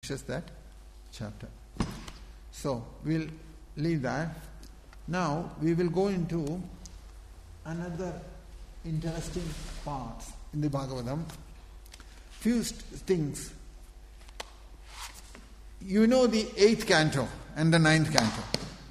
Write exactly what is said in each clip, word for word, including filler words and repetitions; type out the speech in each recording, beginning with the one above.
finishes that chapter. So we'll leave that. Now we will go into another interesting part in the Bhagavatam. Few st- things. You know the eighth canto and the ninth canto.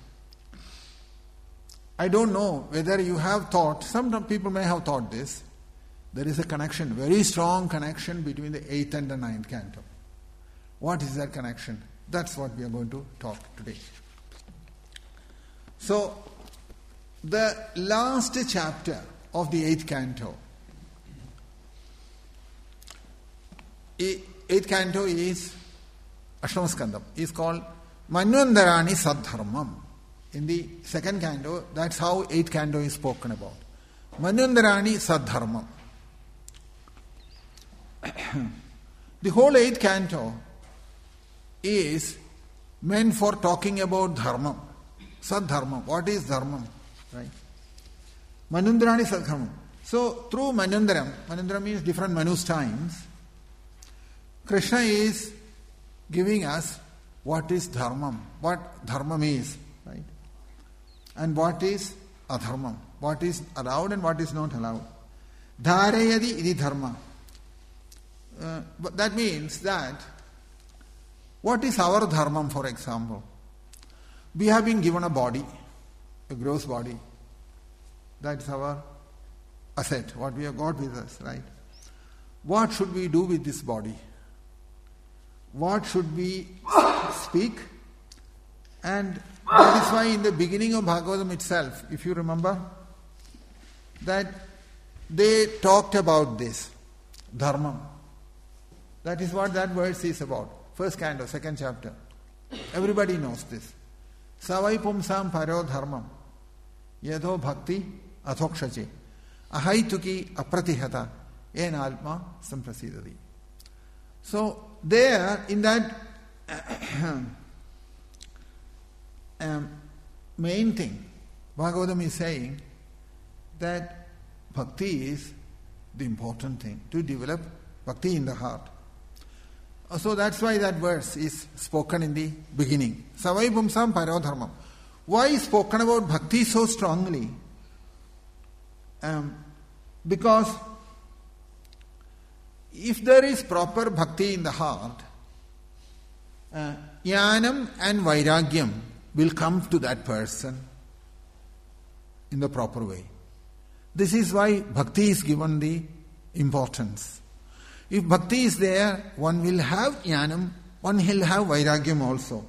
I don't know whether you have thought, some people may have thought this, there is a connection, very strong connection between the eighth and the ninth canto. What is that connection? That's what we are going to talk today. So, the last chapter of the eighth canto, eighth canto is Ashtamaskandam, is called Manvantarani Saddharmam. In the second canto, that's how eighth canto is spoken about. Manvantarani Saddharmam. The whole eighth canto is meant for talking about dharmam. Saddharmam. What is dharmam? Right? Manvantarani Saddharmam. So, through Manvantaram, Manvantaram means different Manus times, Krishna is giving us what is dharmam, what dharmam is, right? And what is adharmam, what is allowed and what is not allowed. Dharayadi idi dharma. Uh, but that means that what is our dharmam, for example? We have been given a body, a gross body. That's our asset, what we have got with us, right? What should we do with this body? What should we speak? And that is why in the beginning of Bhagavatam itself, if you remember, that they talked about this, dharmam. That is what that verse is about. First canto, second chapter. Everybody knows this. Savai pumsam paro dharmam. Yadho bhakti athokshache. Ahaituki apratihata. En alma samprasidati. So, there, in that um, main thing, Bhagavatam is saying that bhakti is the important thing, to develop bhakti in the heart. So that's why that verse is spoken in the beginning. Savai pumsam paro dharmam. Why is spoken about bhakti so strongly? Um, because if there is proper bhakti in the heart, uh, jnanam and vairagyam will come to that person in the proper way. This is why bhakti is given the importance. If bhakti is there, one will have jnanam, one will have vairagyam also.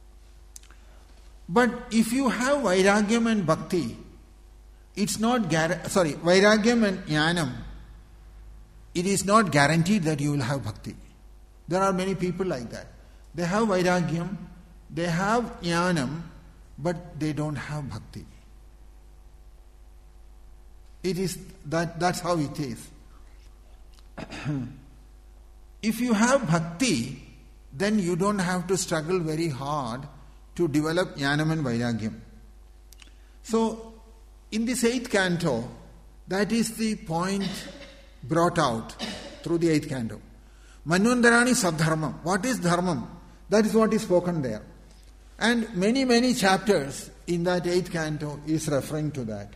But if you have vairagyam and bhakti, it's not, gar- sorry, vairagyam and jnanam, it is not guaranteed that you will have bhakti. There are many people like that. They have vairagyam, they have jnanam, but they don't have bhakti. It is that that's how it is. If you have bhakti, then you don't have to struggle very hard to develop jnanam and vairagyam. So, in this eighth canto, that is the point brought out through the eighth canto. Manvantarani Saddharmam. What is dharmam? That is what is spoken there. And many, many chapters in that eighth canto is referring to that.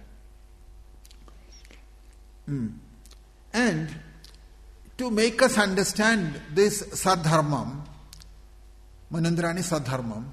Mm. And to make us understand this Saddharmam, Manvantarani Saddharmam,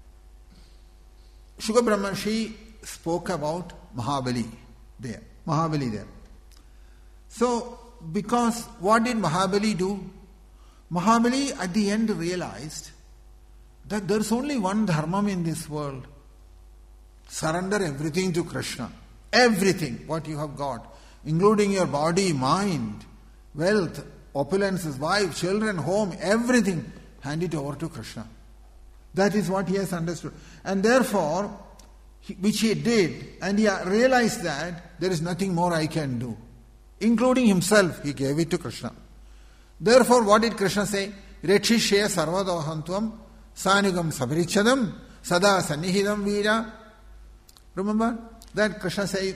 Shuka Brahmarshi spoke about Mahabali there. Mahabali there. So, because what did Mahabali do? Mahabali at the end realized that there is only one dharmam in this world. Surrender everything to Krishna. Everything, what you have got, including your body, mind, wealth, opulences, wife, children, home, everything, hand it over to Krishna. That is what he has understood. And therefore, he, which he did, and he realized that there is nothing more I can do. Including himself, he gave it to Krishna. Therefore, what did Krishna say? Rekshishya sarvadohantvam sanigam sabirichadam sada sannihidam veera. Remember that Krishna says,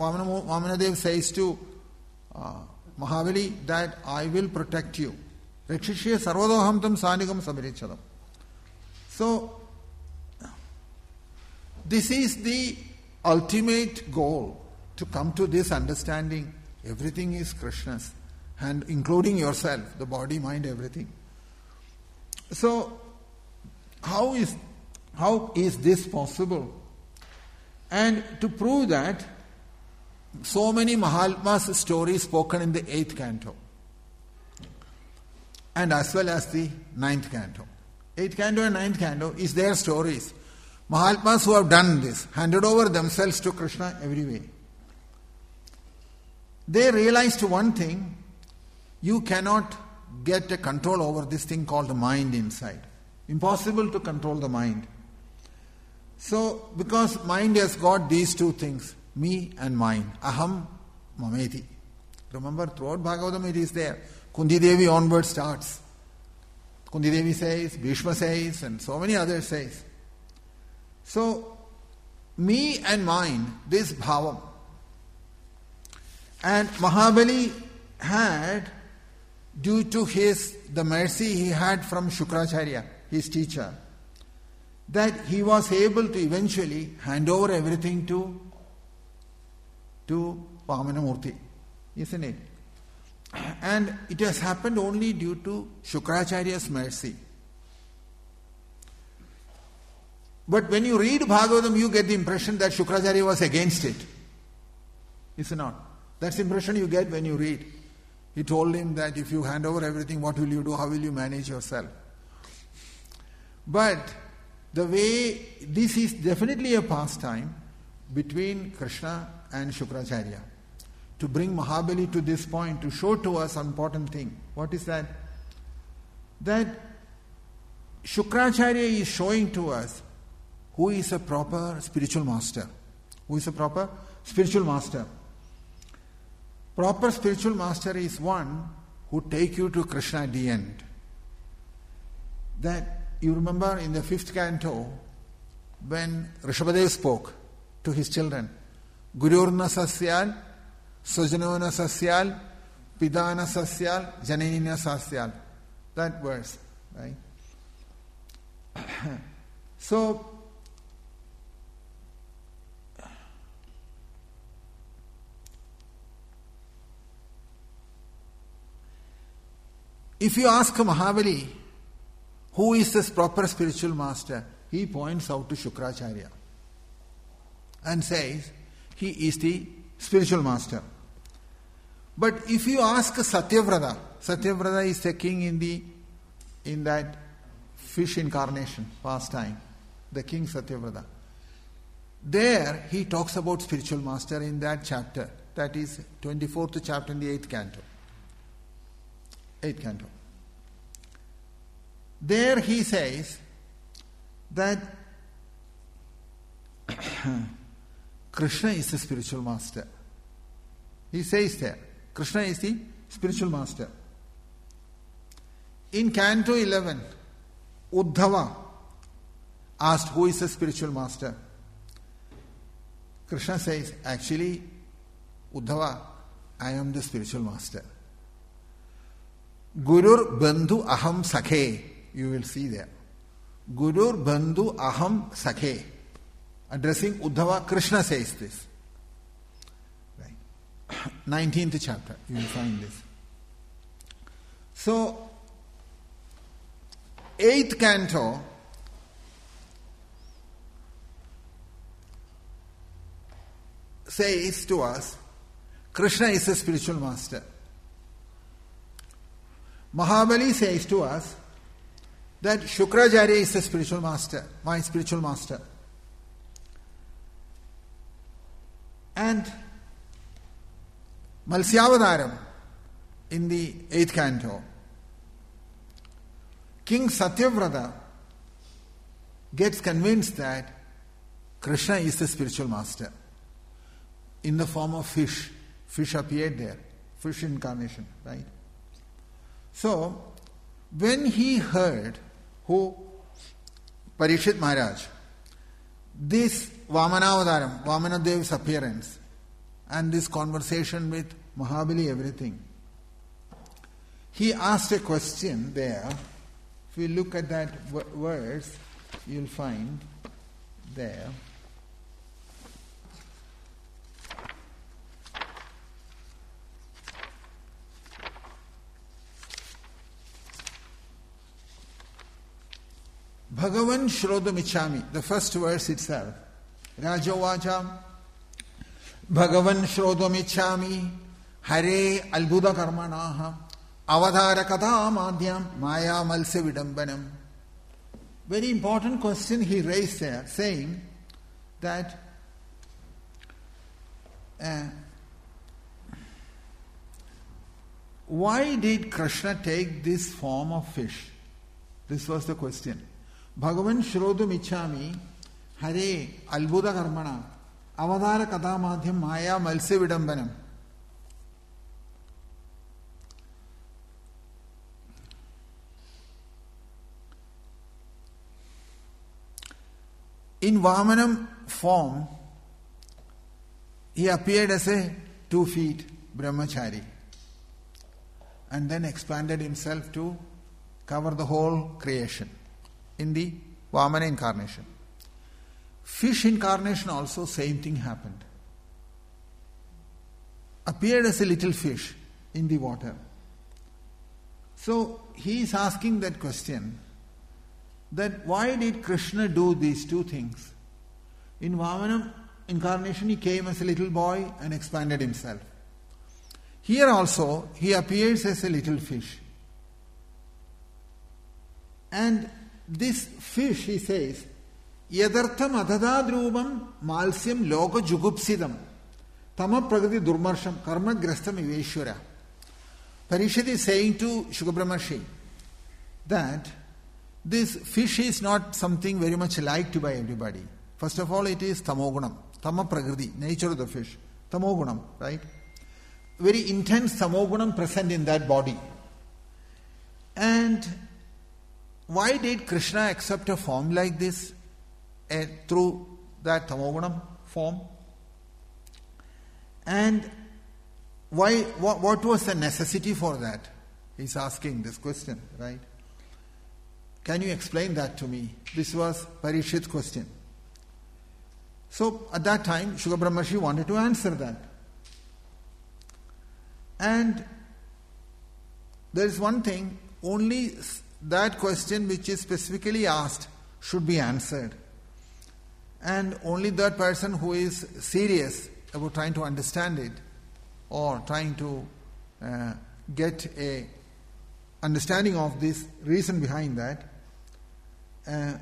Vamanadev says to uh, Mahabali that I will protect you. Rakshishya sarvadoham tam sanigam sabirichadam. So, this is the ultimate goal, to come to this understanding. Everything is Krishna's, and including yourself, the body, mind, everything. So, how is how is this possible? And to prove that, so many Mahatmas stories spoken in the eighth canto, and as well as the ninth canto. Eighth canto and ninth canto is their stories. Mahatmas who have done this, handed over themselves to Krishna every way. They realized one thing: you cannot get a control over this thing called the mind inside. Impossible to control the mind. So, because mind has got these two things, me and mine, aham mameti. Remember, throughout Bhagavatam it is there. Kundi Devi onward starts. Kundi Devi says, Bhishma says, and so many others says. So, me and mine, this bhavam. And Mahabali had, due to his the mercy he had from Shukracharya, his teacher, that he was able to eventually hand over everything to to Vamanamurti, isn't it? And it has happened only due to Shukracharya's mercy. But when you read Bhagavatam, you get the impression that Shukracharya was against it. Is it not? That's the impression you get when you read. He told him that if you hand over everything, what will you do? How will you manage yourself? But the way, this is definitely a pastime between Krishna and Shukracharya, to bring Mahabali to this point, to show to us an important thing. What is that? That Shukracharya is showing to us who is a proper spiritual master. Who is a proper spiritual master? Proper spiritual master is one who take you to Krishna at the end. That you remember in the fifth canto, when Rishabhadev spoke to his children, Gururna sasyal, Sujanona sasyal, Pidana sasyal, Jananina sasyal. That verse, right? So, if you ask Mahabali, who is this proper spiritual master? He points out to Shukracharya and says, he is the spiritual master. But if you ask Satyavrata, Satyavrata is the king in the in that fish incarnation pastime, the king Satyavrata. There he talks about spiritual master in that chapter. That is twenty-fourth chapter in the eighth canto. Eighth canto. There he says that Krishna is the spiritual master. He says there, Krishna is the spiritual master. In canto eleven, Uddhava asked who is the spiritual master. Krishna says, actually, Uddhava, I am the spiritual master. Gurur Bandhu Aham Sakhe, you will see there. Gurur Bandhu Aham Sakhe. Addressing Uddhava, Krishna says this. Right. nineteenth chapter, you will find this. So, eighth canto says to us, Krishna is a spiritual master. Mahabali says to us that Shukracharya is a spiritual master, my spiritual master. And Malsyavadaram in the eighth canto, King Satyavrata gets convinced that Krishna is the spiritual master in the form of fish. Fish appeared there, fish incarnation, right? So, when he heard who, Parikshit Maharaj, this Vamanavadaram, Vamanadev's appearance, and this conversation with Mahabali, everything, he asked a question there. If you look at that verse, you'll find there. Bhagavan Shrodamichami, the first verse itself. Rajovacha Bhagavan Shrodamichami Hare Albuda Karmanaha Avadhara Katha Madhyam Maya Malse Vidambanam. Very important question he raised there, saying that uh, why did Krishna take this form of fish? This was the question. Bhagavan Shrodam Ichami Hare Albuda Karmana Avadhara Katha Madhyam Maya Malse Vidambanam. In Vamanam form, he appeared as a two feet brahmachari and then expanded himself to cover the whole creation in the Vamana incarnation. Fish incarnation also, same thing happened. Appeared as a little fish in the water. So he is asking that question, that why did Krishna do these two things? In Vamana incarnation he came as a little boy and expanded himself. Here also he appears as a little fish. And this fish, he says, Yadartham adhadadrubam malsyam loka jugupsidam tama pragati durmarsham karma grastam iveshwara. Parishad is saying to Shukabrahmashi that this fish is not something very much liked by everybody. First of all, it is tamogunam, tama prakriti, nature of the fish, tamogunam, right? Very intense tamogunam present in that body. And why did Krishna accept a form like this uh, through that tamogunam form? And why? What, what was the necessity for that? He's asking this question, right? Can you explain that to me? This was Parishit's question. So at that time, Shukabrahmashi wanted to answer that. And there is one thing, only that question which is specifically asked should be answered. And only that person who is serious about trying to understand it or trying to uh, get a understanding of this reason behind that, uh,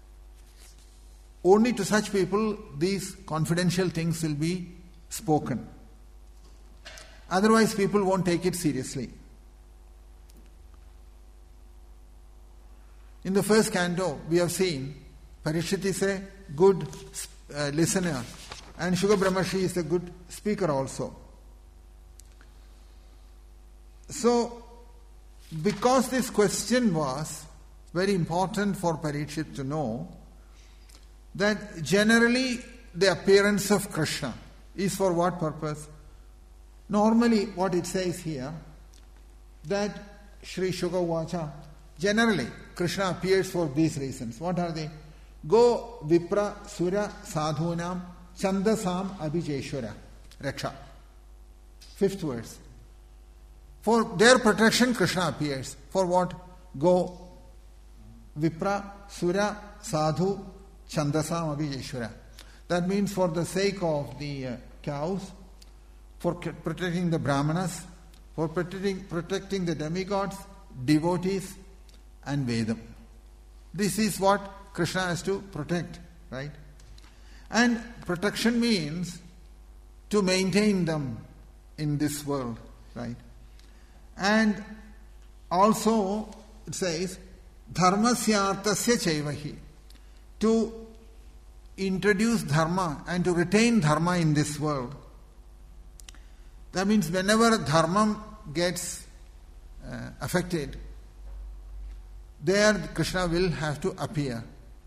only to such people these confidential things will be spoken. Otherwise people won't take it seriously. In the first canto, we have seen Parishit is a good uh, listener and Shukabrahmashi is a good speaker also. So, because this question was very important for Parishit to know, that generally the appearance of Krishna is for what purpose? Normally what it says here, that Sri Shuka Vacha, generally Krishna appears for these reasons. What are they? Go Vipra Sura Sadhunam Chandasam Abhijeshwara Raksha. Fifth verse. For their protection Krishna appears. For what? Go Vipra Sura Sadhu Chandasam Abhijeshwara. That means for the sake of the uh, cows, for protecting the Brahmanas, for protecting, protecting the demigods, devotees, and Vedam. This is what Krishna has to protect, right? And protection means to maintain them in this world, right? And also it says, dharmasyartasya chaivahi, to introduce dharma and to retain dharma in this world. That means whenever dharma gets uh, affected, there Krishna will have to appear.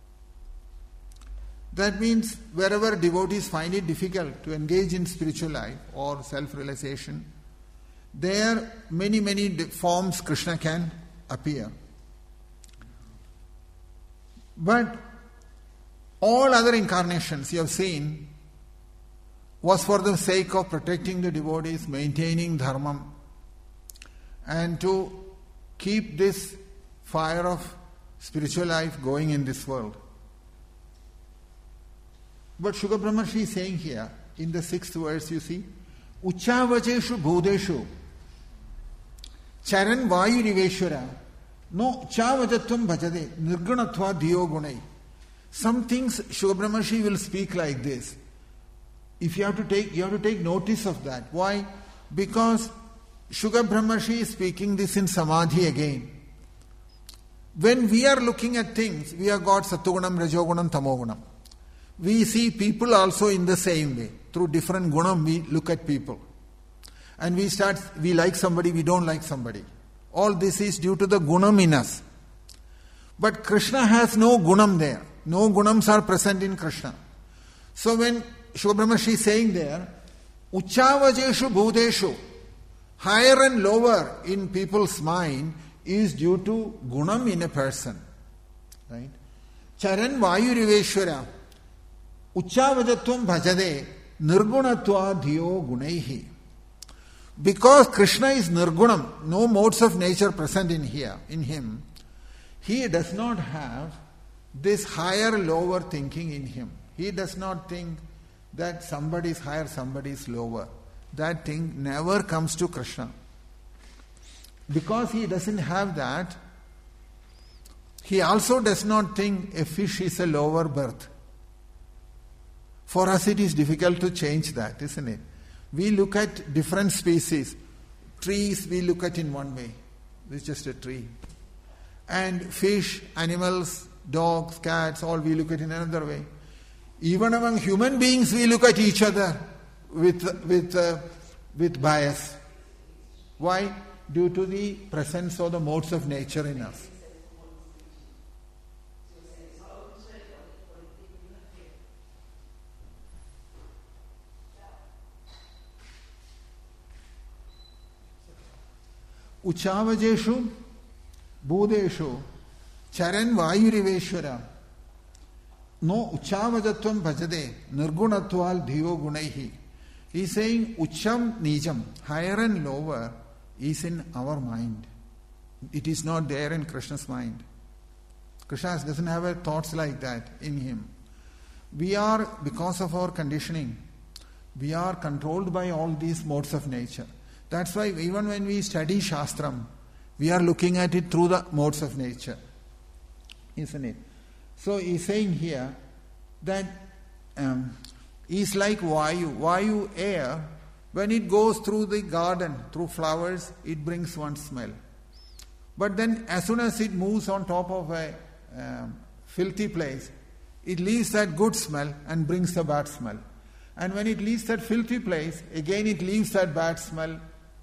That means wherever devotees find it difficult to engage in spiritual life or self-realization, there many, many forms Krishna can appear. But all other incarnations you have seen was for the sake of protecting the devotees, maintaining dharma, and to keep this fire of spiritual life going in this world. But Shuka Brahmarshi is saying here, in the sixth verse, you see, Uchavacheshu Bhudeshu Charan Vayuriveshwara No Chavajatvam Bhajade Nirgunatva Diyo Gunai. Some things Shuka Brahmarshi will speak like this. If you have to take you have to take notice of that. Why? Because Shuka Brahmarshi is speaking this in Samadhi again. When we are looking at things, we have got Sattvagunam, Rajogunam, Tamogunam. We see people also in the same way. Through different gunam we look at people. And we start, we like somebody, we don't like somebody. All this is due to the gunam in us. But Krishna has no gunam there. No gunams are present in Krishna. So when Shuka Brahmarshi is saying there, Uchavajeshu Bhudeshu, higher and lower in people's mind is due to gunam in a person. Right? Charan Vayuriveshwara Uchavajatvam Bhajade Nirgunatva Dhiyo Gunaihi. Because Krishna is Nirgunam, no modes of nature present in here, in him, he does not have this higher lower thinking in him. He does not think that somebody is higher, somebody is lower. That thing never comes to Krishna. Because he doesn't have that, he also does not think a fish is a lower birth. For us it is difficult to change that, isn't it? We look at different species. Trees we look at in one way. It's just a tree. And fish, animals, dogs, cats, all we look at in another way. Even among human beings we look at each other with, with, uh, with bias. Why? Due to the presence of the modes of nature in us. Uchavajeshu Bhudeshu Charan Vayuriveshwara No Uchavajatvam Bhajade Nirgunatval Dhiyo Gunaihi. He is saying Ucham Nijam, higher and lower, is in our mind. It is not there in Krishna's mind. Krishna doesn't have a thoughts like that in him. We are, because of our conditioning, we are controlled by all these modes of nature. That's why even when we study Shastram, we are looking at it through the modes of nature. Isn't it? So he's saying here that um, he's like Vayu. Vayu, air, when it goes through the garden, through flowers, it brings one smell. But then as soon as it moves on top of a um, filthy place, it leaves that good smell and brings the bad smell. And when it leaves that filthy place, again it leaves that bad smell.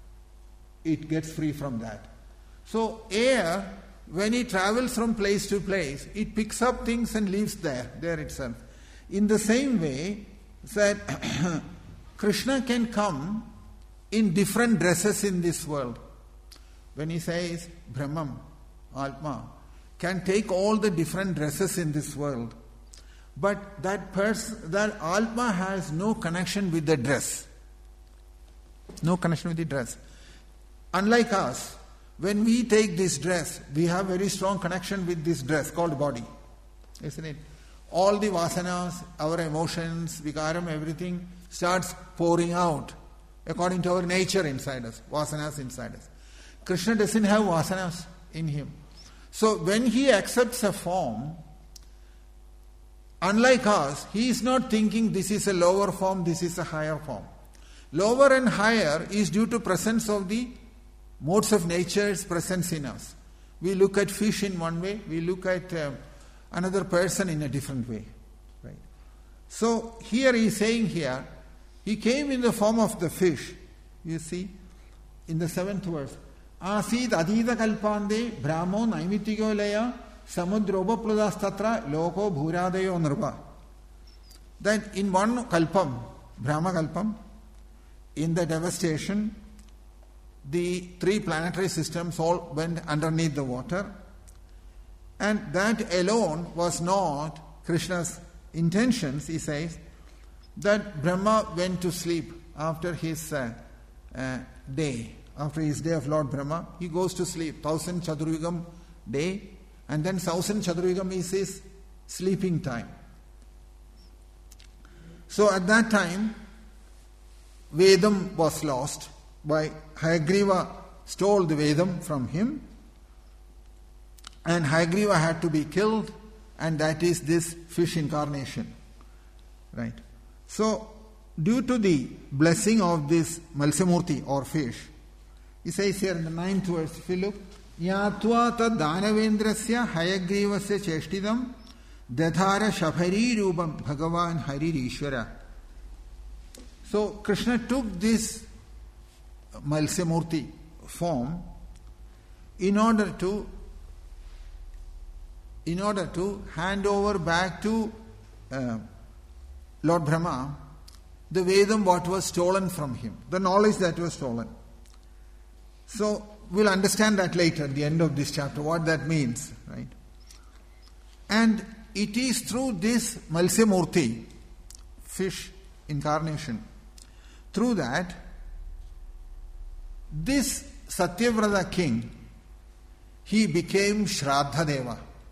It gets free from that. So air, when it travels from place to place, it picks up things and leaves there, there itself. In the same way, that Krishna can come in different dresses in this world. When he says Brahman, Atma, can take all the different dresses in this world. But that person, that Atma has no connection with the dress. No connection with the dress. Unlike us, when we take this dress, we have very strong connection with this dress called body. Isn't it? All the vasanas, our emotions, vikaram, everything starts pouring out according to our nature inside us, vasanas inside us. Krishna doesn't have vasanas in him. So when he accepts a form, unlike us, he is not thinking this is a lower form, this is a higher form. Lower and higher is due to presence of the modes of nature's presence in us. We look at fish in one way, we look at uh, another person in a different way. Right? So here he is saying here, he came in the form of the fish. You see, in the seventh verse, Asid adida kalpande brahmo naimitigo leya samudropapludastatra loko bhuradayo nirva. That in one kalpam, Brahma kalpam, in the devastation, the three planetary systems all went underneath the water. And that alone was not Krishna's intentions. He says that Brahma went to sleep after his uh, uh, day, after his day of Lord Brahma. He goes to sleep, thousand Chaturvigam day, and then thousand Chaturvigam is his sleeping time. So at that time, Vedam was lost. By Hayagriva stole the Vedam from him, and Hayagriva had to be killed, and that is this fish incarnation. Right? So, due to the blessing of this Malsamurti or fish, he says here in the ninth verse, if you look, Yatva tad danavendrasya Hayagrivasya cheshtidam dadhara shabhari rubam Bhagavan Hari Ishvara. So, Krishna took this Malsamurti form in order to in order to hand over back to uh, Lord Brahma the Vedam what was stolen from him, the knowledge that was stolen. So we'll understand that later at the end of this chapter, what that means, right? And it is through this Malsamurti, fish incarnation, through that this Satyavrata king, he became Shraddha Deva.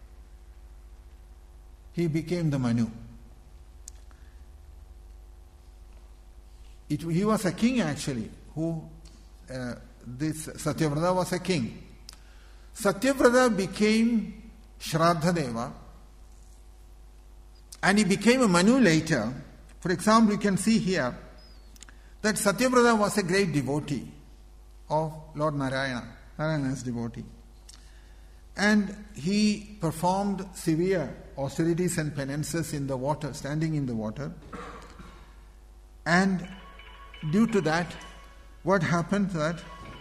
He became the Manu. It, he was a king actually, who, uh, this Satyavrata was a king. Satyavrata became Shraddha Deva, and he became a Manu later. For example, you can see here that Satyavrata was a great devotee of Lord Narayana, Narayana's devotee. And he performed severe austerities and penances in the water, standing in the water. And due to that, what happened that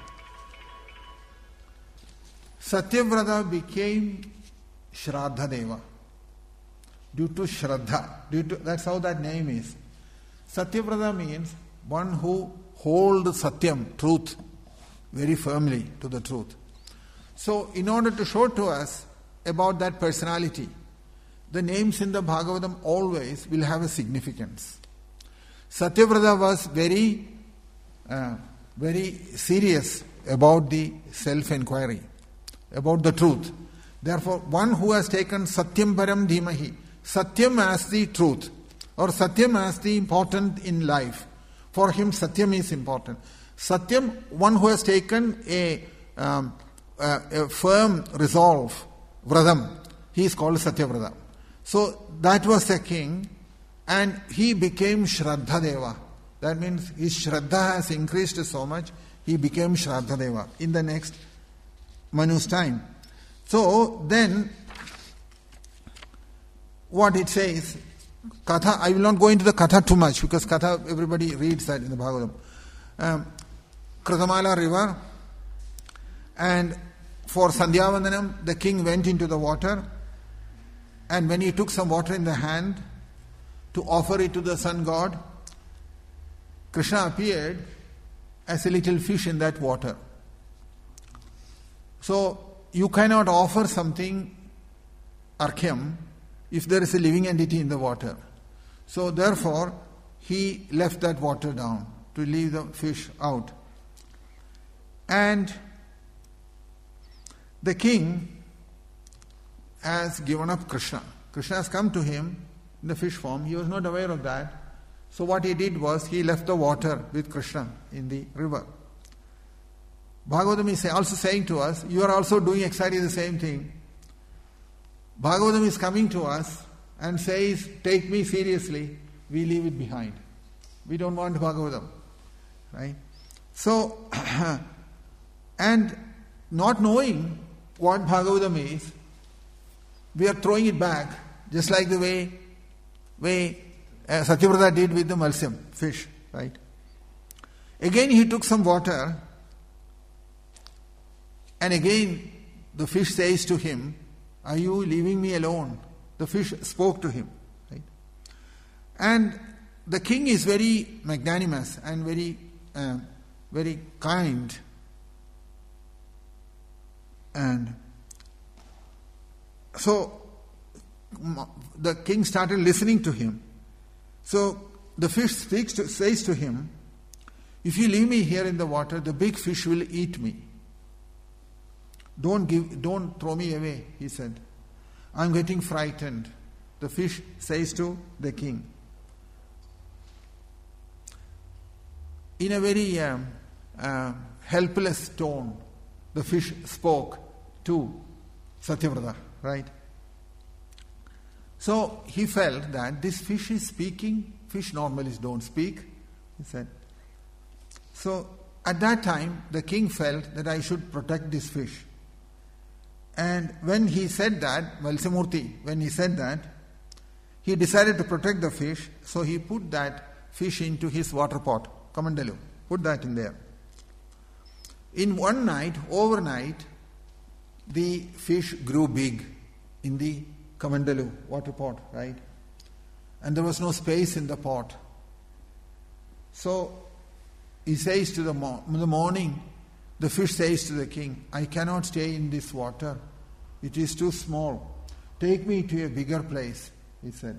Satyavrata became Shraddha Deva. Due to Shraddha. Due to, that's how that name is. Satyavrata means one who holds Satyam, truth, very firmly to the truth. So, in order to show to us about that personality, the names in the Bhagavatam always will have a significance. Satyavrata was very, uh, very serious about the self-inquiry, about the truth. Therefore, one who has taken Satyam Param Dhimahi, Satyam as the truth, or Satyam as the important in life. For him, Satyam is important. Satyam, one who has taken a, um, a, a firm resolve, Vradam, he is called Satyavrata. So that was the king, and he became Shraddha Deva. That means his Shraddha has increased so much, he became Shraddha Deva in the next Manu's time. So then, what it says, Katha, I will not go into the Katha too much, because Katha, everybody reads that in the Bhagavatam. Um, Kritamala river, and for Sandhyavandanam, the king went into the water, and when he took some water in the hand to offer it to the sun god, Krishna appeared as a little fish in that water. So, you cannot offer something archyam if there is a living entity in the water. So, therefore, he left that water down to leave the fish out. And the king has given up Krishna. Krishna has come to him in the fish form. He was not aware of that. So what he did was he left the water with Krishna in the river. Bhagavatam is also saying to us, you are also doing exactly the same thing. Bhagavatam is coming to us and says, take me seriously. We leave it behind. We don't want Bhagavatam. Right? So, and not knowing what Bhagavatam is, we are throwing it back, just like the way, way uh, Satyavrata did with the Malsyam, fish, right? Again he took some water, and again the fish says to him, are you leaving me alone? The fish spoke to him, right? And the king is very magnanimous and very, uh, very kind And so the king started listening to him. So the fish speaks to, says to him, if you leave me here in the water, the big fish will eat me. Don't give, don't throw me away, he said. I'm getting frightened. The fish says to the king. In a very uh, uh, helpless tone, the fish spoke to Satyavrata, right? So he felt that this fish is speaking. Fish normally don't speak, he said. So at that time, the king felt that I should protect this fish. And when he said that, Malsamurti, when he said that, he decided to protect the fish, so he put that fish into his water pot, Kamandalu, put that in there. In one night, overnight, the fish grew big in the Kamandalu water pot, right? And there was no space in the pot. So he says to the, mo- in the morning, the fish says to the king, I cannot stay in this water. It is too small. Take me to a bigger place, he said.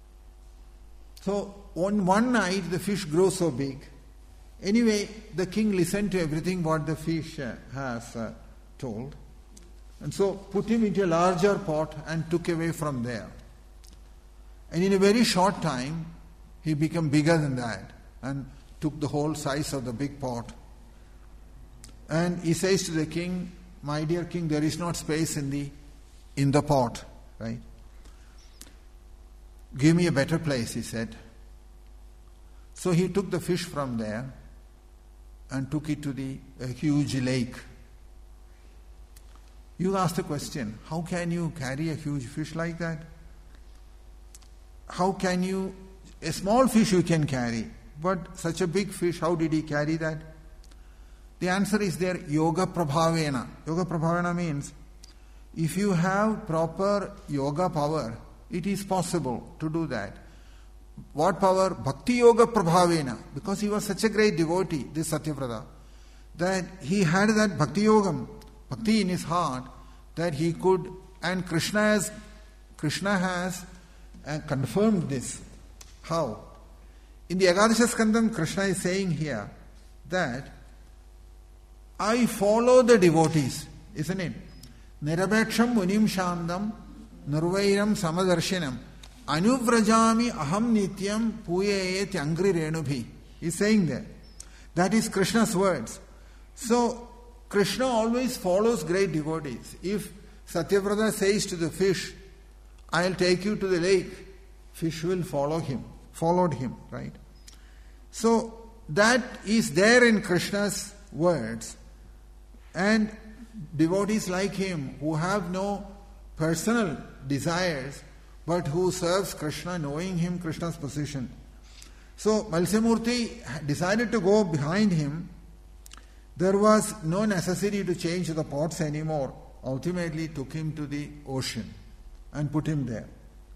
So on one night, the fish grew so big. Anyway, the king listened to everything what the fish uh, has uh, told. And so put him into a larger pot and took away from there. And in a very short time, he became bigger than that and took the whole size of the big pot. And he says to the king, my dear king, there is not space in the in the pot, right? Give me a better place, he said. So he took the fish from there and took it to the a huge lake. You ask the question, how can you carry a huge fish like that? How can you, a small fish you can carry, but such a big fish, how did he carry that? The answer is there, yoga prabhavena. Yoga prabhavena means, if you have proper yoga power, it is possible to do that. What power? Bhakti yoga prabhavena. Because he was such a great devotee, this Satyavrata, that he had that bhakti yogam, bhakti in his heart, that he could, and Krishna has, Krishna has uh, confirmed this. How? In the Ekadasha Skandam, Krishna is saying here that I follow the devotees, isn't it? Nirabheksham munim shandam nirvairam samadarshinam anuvrajami aham nityam puyayet angri renubhi. He's saying there. That is Krishna's words. So, Krishna always follows great devotees. If Satyavrata says to the fish, I'll take you to the lake, fish will follow him, followed him, right? So, that is there in Krishna's words. And devotees like him who have no personal desires but who serves Krishna, knowing him, Krishna's position. So Malsamurti decided to go behind him. There was no necessity to change the pots anymore. Ultimately took him to the ocean and put him there.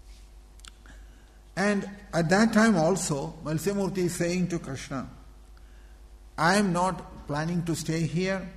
And at that time also, Malsamurti is saying to Krishna, I am not planning to stay here.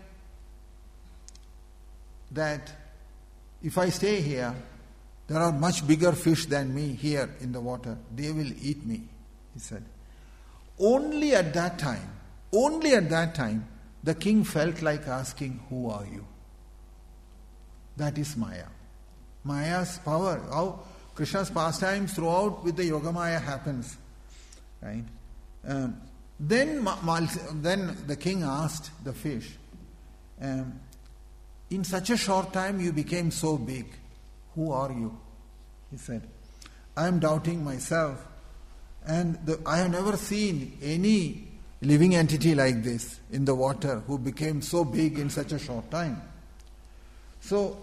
That if I stay here, there are much bigger fish than me here in the water. They will eat me, he said. Only at that time, only at that time, the king felt like asking, who are you? That is Maya. Maya's power, how Krishna's pastimes throughout with the Yogamaya happens. Right? Um, then, then the king asked the fish, um, in such a short time you became so big. Who are you? He said, I am doubting myself. And the, I have never seen any living entity like this in the water who became so big in such a short time. So,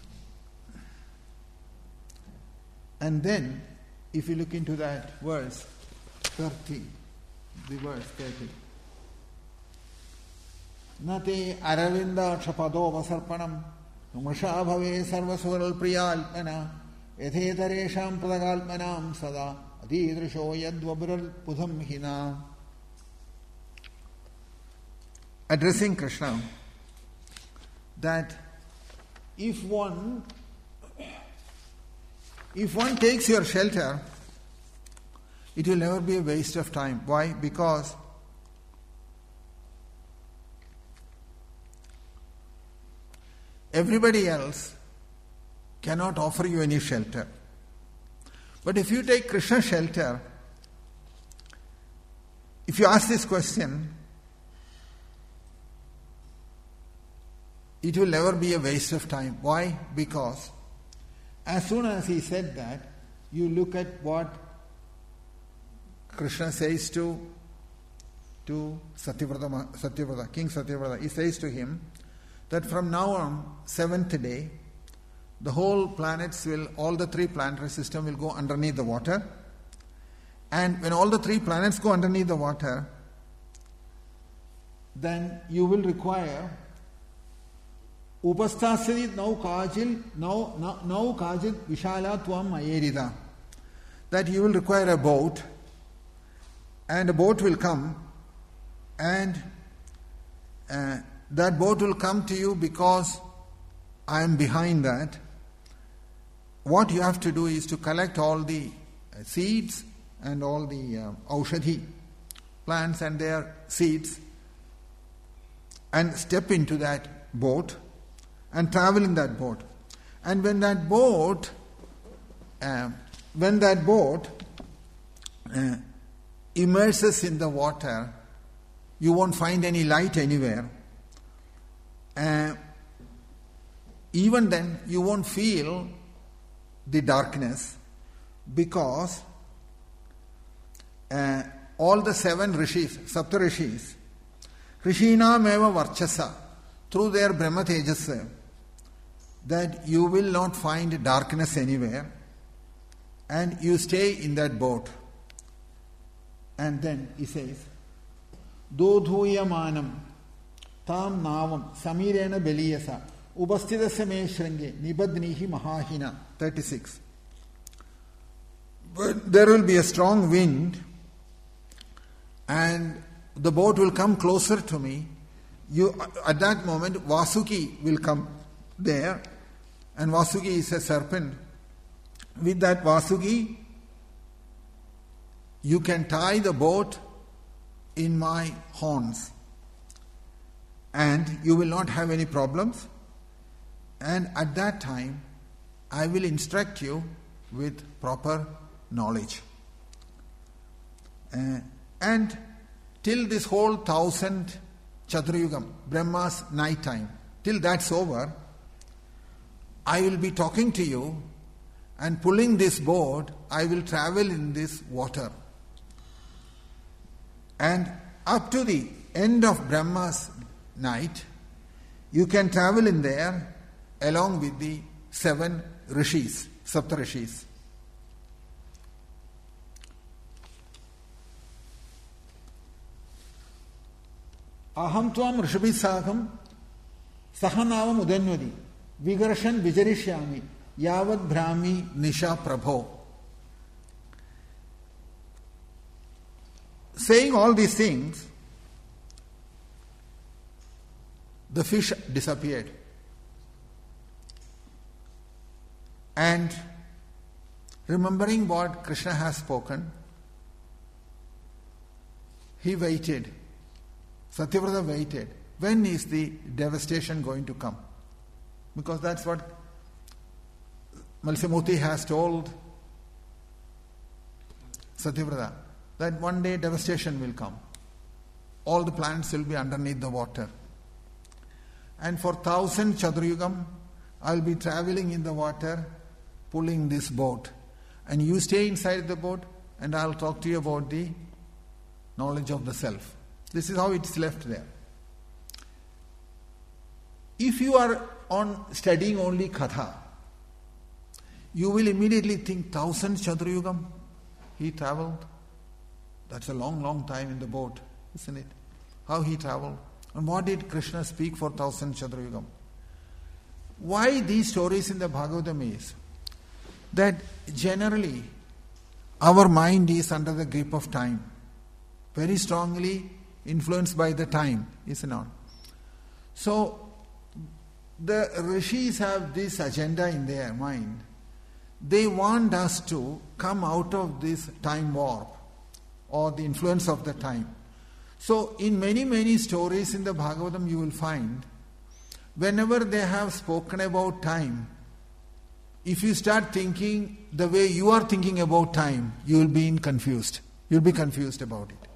and then, if you look into that verse, thirty, the verse thirty. Nate aravinda chapado vasarpanam numasha bhave sarvasural priyalpana yathetaresham pradagalpanam sada adidrisho yadvabural pudham hina. Addressing Krishna, that if one if one takes your shelter, it will never be a waste of time. Why? Because everybody else cannot offer you any shelter. But if you take Krishna's shelter, if you ask this question, it will never be a waste of time. Why? Because as soon as he said that, you look at what Krishna says to, to Satyavrata, Satyavrata, King Satyavrata. He says to him that from now on, seventh day, the whole planets will, all the three planetary system will go underneath the water. And when all the three planets go underneath the water, then you will require Upasthasya nau kajil nau nau kajil vishala tvam ayerida. That you will require a boat, and a boat will come, and uh, that boat will come to you because I am behind that. What you have to do is to collect all the seeds and all the uh, aushadhi plants and their seeds and step into that boat and travel in that boat. And when that boat, uh, when that boat uh, immerses in the water, you won't find any light anywhere. Uh, even then, you won't feel the darkness, because uh, all the seven rishis, sapta rishis, rishinam eva varchasa, through their Brahma Tejasa, that you will not find darkness anywhere, and you stay in that boat. And then he says, Dodhuya manam tam navam samirena beliyasa upasthidasya me shringe nibadnihi mahahina. thirty-six. But there will be a strong wind, and the boat will come closer to me. You, at that moment, Vasuki will come there, and Vasuki is a serpent. With that Vasuki, you can tie the boat in my horns, and you will not have any problems. And at that time, I will instruct you with proper knowledge. Uh, and till this whole thousand Chaturayugam, Brahma's night time, till that's over, I will be talking to you, and pulling this boat, I will travel in this water. And up to the end of Brahma's night, you can travel in there along with the seven rishis, sapta rishis. Aham tvam rishabhisaham sahanavam udanvadi vigarshan vijarishyami yavad brahmi nisha prabho. Saying all these things, the fish disappeared. And remembering what Krishna has spoken, he waited. Satyavrata waited. When is the devastation going to come? Because that's what Malsamurti has told Satyavrata, that one day devastation will come. All the plants will be underneath the water. And for thousand Chaturayugam, I'll be traveling in the water, pulling this boat. And you stay inside the boat, and I'll talk to you about the knowledge of the self. This is how it's left there. If you are on studying only Katha, you will immediately think, thousand Chaturayugam, he travelled. That's a long, long time in the boat, isn't it? How he travelled. And what did Krishna speak for thousand Chaturayugam? Why these stories in the Bhagavatam is that generally our mind is under the grip of time, very strongly influenced by the time, is it not? So the rishis have this agenda in their mind. They want us to come out of this time warp or the influence of the time. So in many, many stories in the Bhagavatam you will find, whenever they have spoken about time, if you start thinking the way you are thinking about time, you will be confused. You will be confused about it.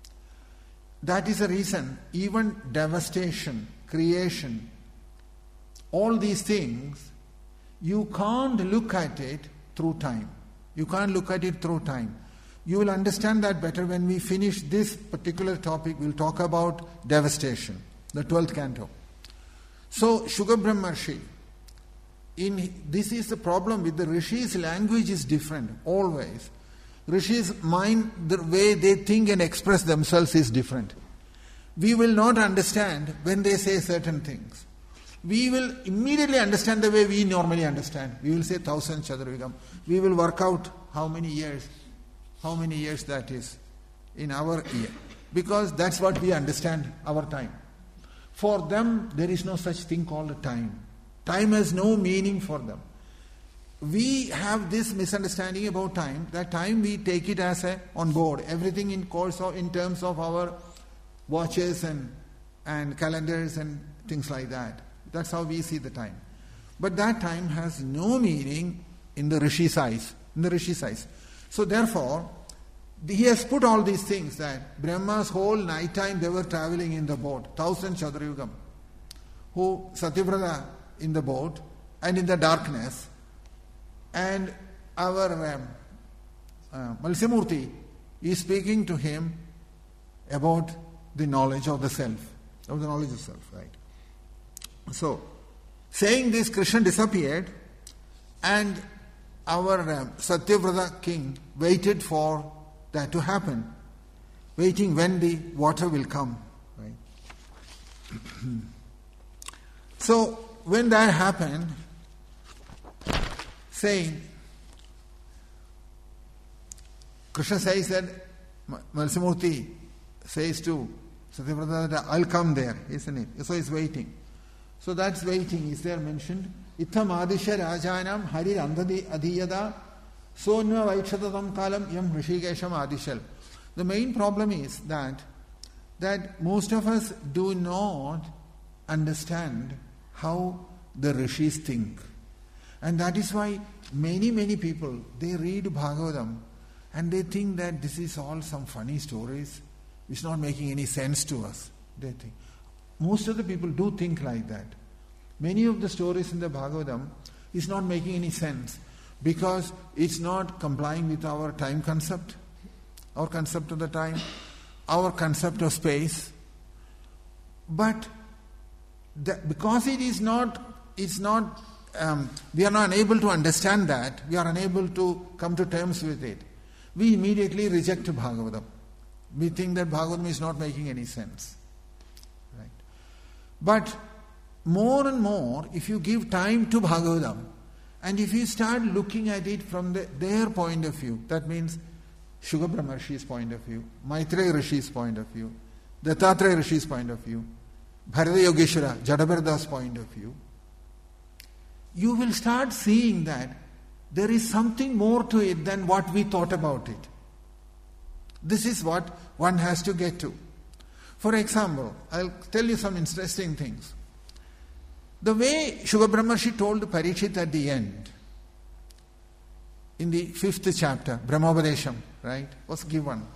That is the reason even devastation, creation, all these things, you can't look at it through time. You can't look at it through time. You will understand that better when we finish this particular topic. We'll talk about devastation, the twelfth canto. So, Shuka Brahmarshi, in, this is the problem with the Rishis' language is different, always. Rishis' mind, the way they think and express themselves is different. We will not understand when they say certain things. We will immediately understand the way we normally understand. We will say thousand chaturvigam. We will work out how many years, how many years that is in our year. Because that's what we understand, our time. For them, there is no such thing called time. Time has no meaning for them. We have this misunderstanding about time, that time we take it as a on board. Everything in course of, in terms of our watches and, and calendars and things like that. That's how we see the time. But that time has no meaning in the Rishi's eyes. In the Rishi's eyes. So therefore, he has put all these things that Brahma's whole night time they were traveling in the boat, thousand Chaturayugam, who Satyavrata in the boat and in the darkness, and our um, uh, Malsimurti is speaking to him about the knowledge of the self, of the knowledge of self, right? So, saying this, Krishna disappeared, and our um, Satyavrata king waited for that to happen, waiting when the water will come. Right? So, when that happened, saying, Krishna says that Malsimurti says to Satyavrata that I'll come there, isn't it? So he's waiting. So that's waiting. Is there mentioned? Itham adisha rajanam harir andhadi adhiyada sonva vaikshatatam kalam yam hrishikesham adishal. The main problem is that that most of us do not understand how the rishis think. And that is why many, many people, they read Bhagavatam and they think that this is all some funny stories. It's not making any sense to us. They think. Most of the people do think like that. Many of the stories in the Bhagavatam is not making any sense because it's not complying with our time concept, our concept of the time, our concept of space. But the, because it is not, it's not, um, we are not able to understand that, we are unable to come to terms with it, we immediately reject Bhagavatam. We think that Bhagavatam is not making any sense. Right? But more and more, if you give time to Bhagavatam, and if you start looking at it from the, their point of view, that means Shuka Brahmarshi's point of view, Maitreya Rishi's point of view, Dattatreya Rishi's point of view, Bharata Yogeshwara, Jadabharada's point of view, you will start seeing that there is something more to it than what we thought about it. This is what one has to get to. For example, I'll tell you some interesting things. The way Shuka Brahmarshi told Parikshit at the end, in the fifth chapter, Brahmopadesham, right, was given.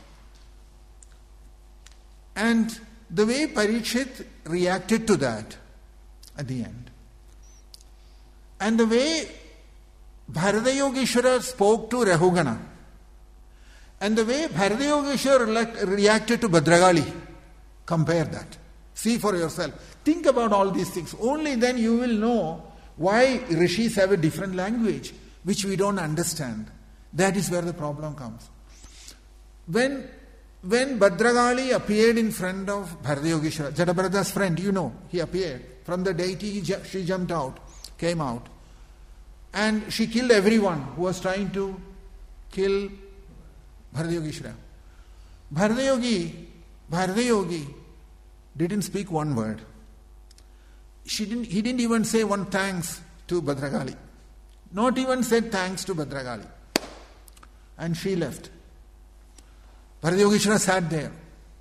And the way Parikshit reacted to that at the end, and the way Bharata Yogeshwara spoke to Rahugana, and the way Bharata Yogeshwara reacted to Bhadragali, compare that. See for yourself. Think about all these things. Only then you will know why rishis have a different language, which we don't understand. That is where the problem comes. When, when Bhadragali appeared in front of Bharata Yogeshwara, Jadabharada's friend, you know, he appeared. From the deity, he, she jumped out, came out. And she killed everyone who was trying to kill Bharata Yogeshwara. Bharata Yogi, Bharata Yogi didn't speak one word. she didn't, he didn't even say one thanks to Bhadragali. Not even said thanks to Bhadragali. And she left. Bharata Yogeshwara sat there.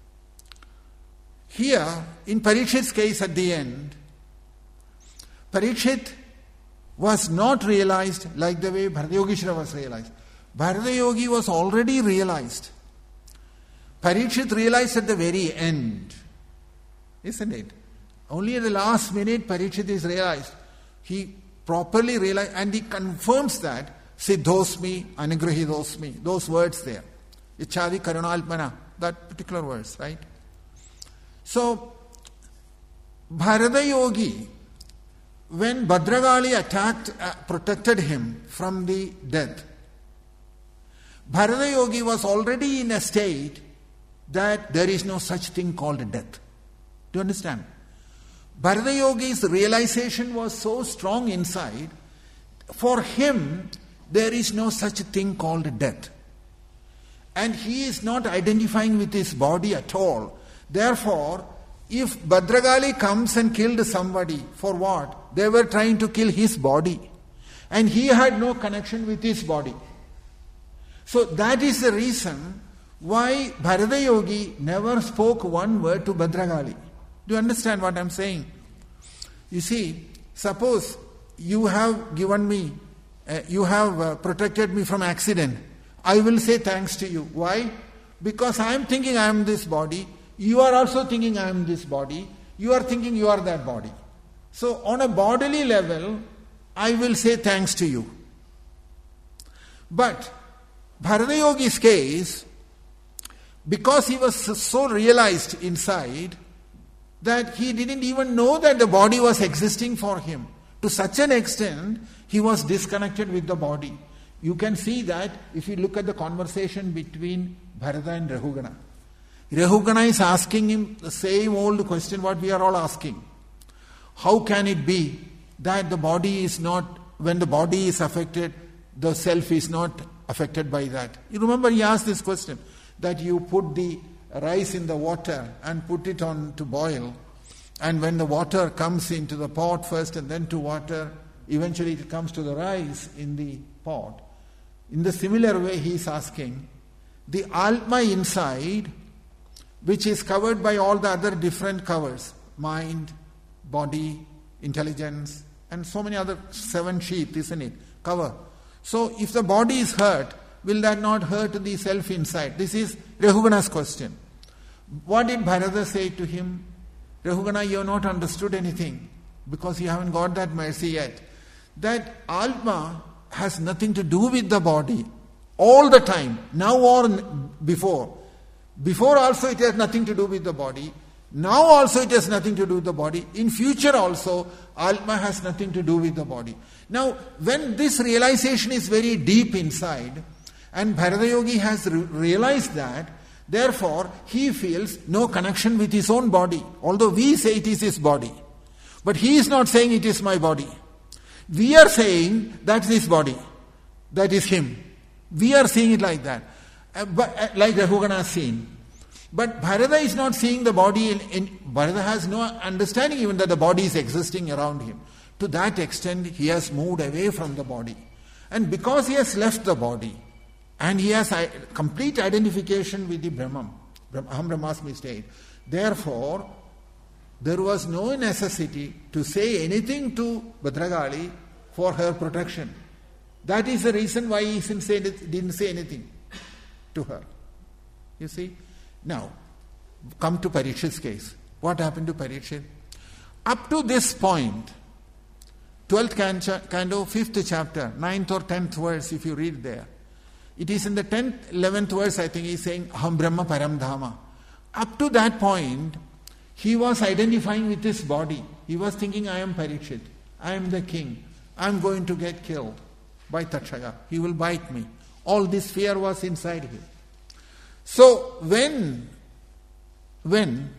Here, in Parikshit's case at the end, Parikshit was not realized like the way Bharata Yogeshwara was realized. Bharata Yogi was already realized. Parikshit realized at the very end. Isn't it? Only at the last minute Parikshit is realized. He properly realized, and he confirms that Siddhosmi, Anugrahidosmi, those words there. Ichchadi Karunalpana, that particular verse, right? So, Bharata Yogi, when Bhadragali attacked, uh, protected him from the death, Bharata Yogi was already in a state that there is no such thing called death. Do you understand? Bharata Yogi's realization was so strong inside, for him there is no such thing called death. And he is not identifying with his body at all. Therefore, if Bhadragali comes and killed somebody, for what? They were trying to kill his body. And he had no connection with his body. So that is the reason why Bharata Yogi never spoke one word to Bhadragali. Do you understand what I am saying? You see, suppose you have given me, uh, you have uh, protected me from accident. I will say thanks to you. Why? Because I am thinking I am this body. You are also thinking I am this body. You are thinking you are that body. So on a bodily level, I will say thanks to you. But Bharata Yogi's case, because he was so realized inside that he didn't even know that the body was existing for him. To such an extent, he was disconnected with the body. You can see that if you look at the conversation between Bharata and Rahugana. Rahugana is asking him the same old question what we are all asking. How can it be that the body is not, when the body is affected, the self is not affected by that? You remember he asked this question, that you put the rice in the water and put it on to boil, and when the water comes into the pot first and then to water, eventually it comes to the rice in the pot. In the similar way he is asking, the Atma inside, which is covered by all the other different covers, mind, body, intelligence, and so many other seven sheath, isn't it? Cover. So if the body is hurt, will that not hurt the self inside? This is Rahugana's question. What did Bharata say to him? Rahugana, you have not understood anything because you haven't got that mercy yet. That Atma has nothing to do with the body all the time, now or before. Before also it has nothing to do with the body. Now also it has nothing to do with the body. In future also, Atma has nothing to do with the body. Now, when this realization is very deep inside, and Bharata Yogi has re- realized that, therefore, he feels no connection with his own body. Although we say it is his body. But he is not saying it is my body. We are saying that's his body. That is him. We are seeing it like that. Uh, but, uh, like Rahugana has seen. But Bharata is not seeing the body. In, in, Bharata has no understanding even that the body is existing around him. To that extent, he has moved away from the body. And because he has left the body, and he has a complete identification with the Brahman, Aham Brahmasmi state, therefore, there was no necessity to say anything to Bhadragali for her protection. That is the reason why he didn't say, didn't say anything to her. You see? Now, come to Parikshit's case. What happened to Parikshit? Up to this point, twelfth canto, fifth chapter, ninth or tenth verse, if you read there, it is in the tenth, eleventh verse, I think he is saying, Aham Brahma Param Dhama. Up to that point, he was identifying with his body. He was thinking, I am Parikshit. I am the king. I am going to get killed by Takshaka. He will bite me. All this fear was inside him. So when, when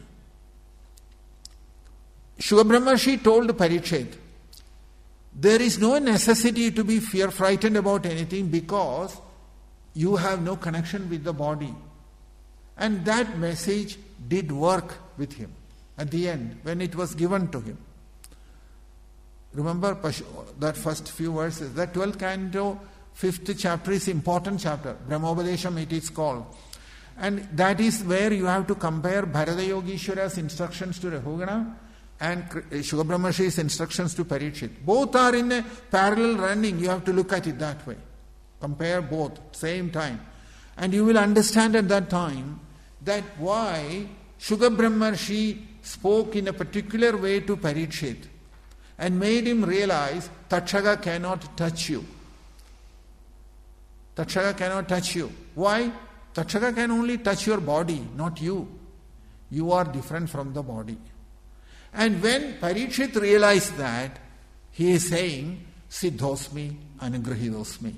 Shuka Brahmarshi told Parikshit, there is no necessity to be fear frightened about anything because you have no connection with the body. And that message did work with him at the end when it was given to him. remember that first few verses, the twelfth canto, fifth chapter is important chapter. Brahmopodesham it is called. And that is where you have to compare Bharata Yogeshwara's instructions to Rahugana and Shuka Brahmarshi's instructions to Parikshit. Both are in a parallel running. You have to look at it that way. Compare both, same time. And you will understand at that time that why Shuka Brahmarshi spoke in a particular way to Parikshit and made him realize Takshaka cannot touch you. Takshaka cannot touch you. Why? Takshaka can only touch your body, not you. You are different from the body. And when Parikshit realized that, he is saying, Siddhosmi, Anugrahidosmi.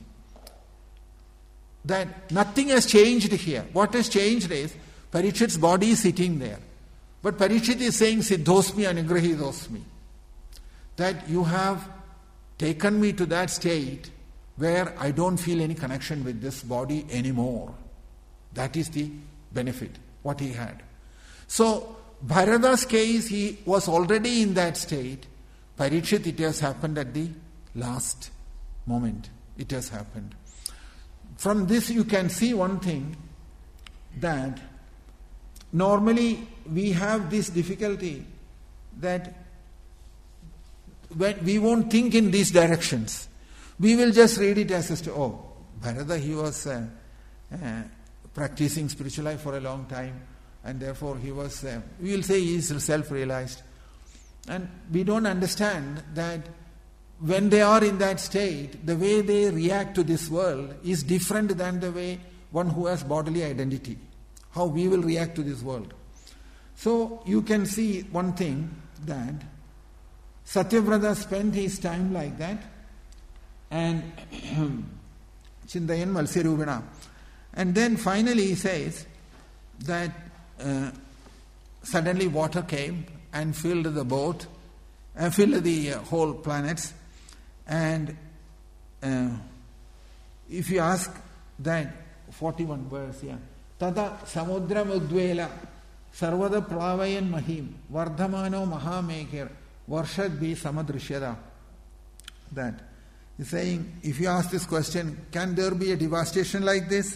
That nothing has changed here. What has changed is, Parikshit's body is sitting there. But Parikshit is saying, Siddhosmi, Anugrahidosmi. That you have taken me to that state where I don't feel any connection with this body anymore. That is the benefit, what he had. So, Bharata's case, he was already in that state. Parikshit, it has happened at the last moment. It has happened. From this you can see one thing, that normally we have this difficulty that when we won't think in these directions. We will just read it as a story. Oh, Bharata, he was uh, uh, practicing spiritual life for a long time, and therefore he was, uh, we will say he is self-realized. And we don't understand that when they are in that state, the way they react to this world is different than the way one who has bodily identity, how we will react to this world. So you can see one thing, that Satyavrata spent his time like that, and Chintayan Malsirubina. And then finally he says that uh, suddenly water came and filled the boat, uh, filled the uh, whole planets. And uh, if you ask that, forty-one verse, yeah. Tada samudram udvela sarvada plavayan mahim vardhamano mahamekir varshad bi samadrishyada. That he's saying, if you ask this question, can there be a devastation like this?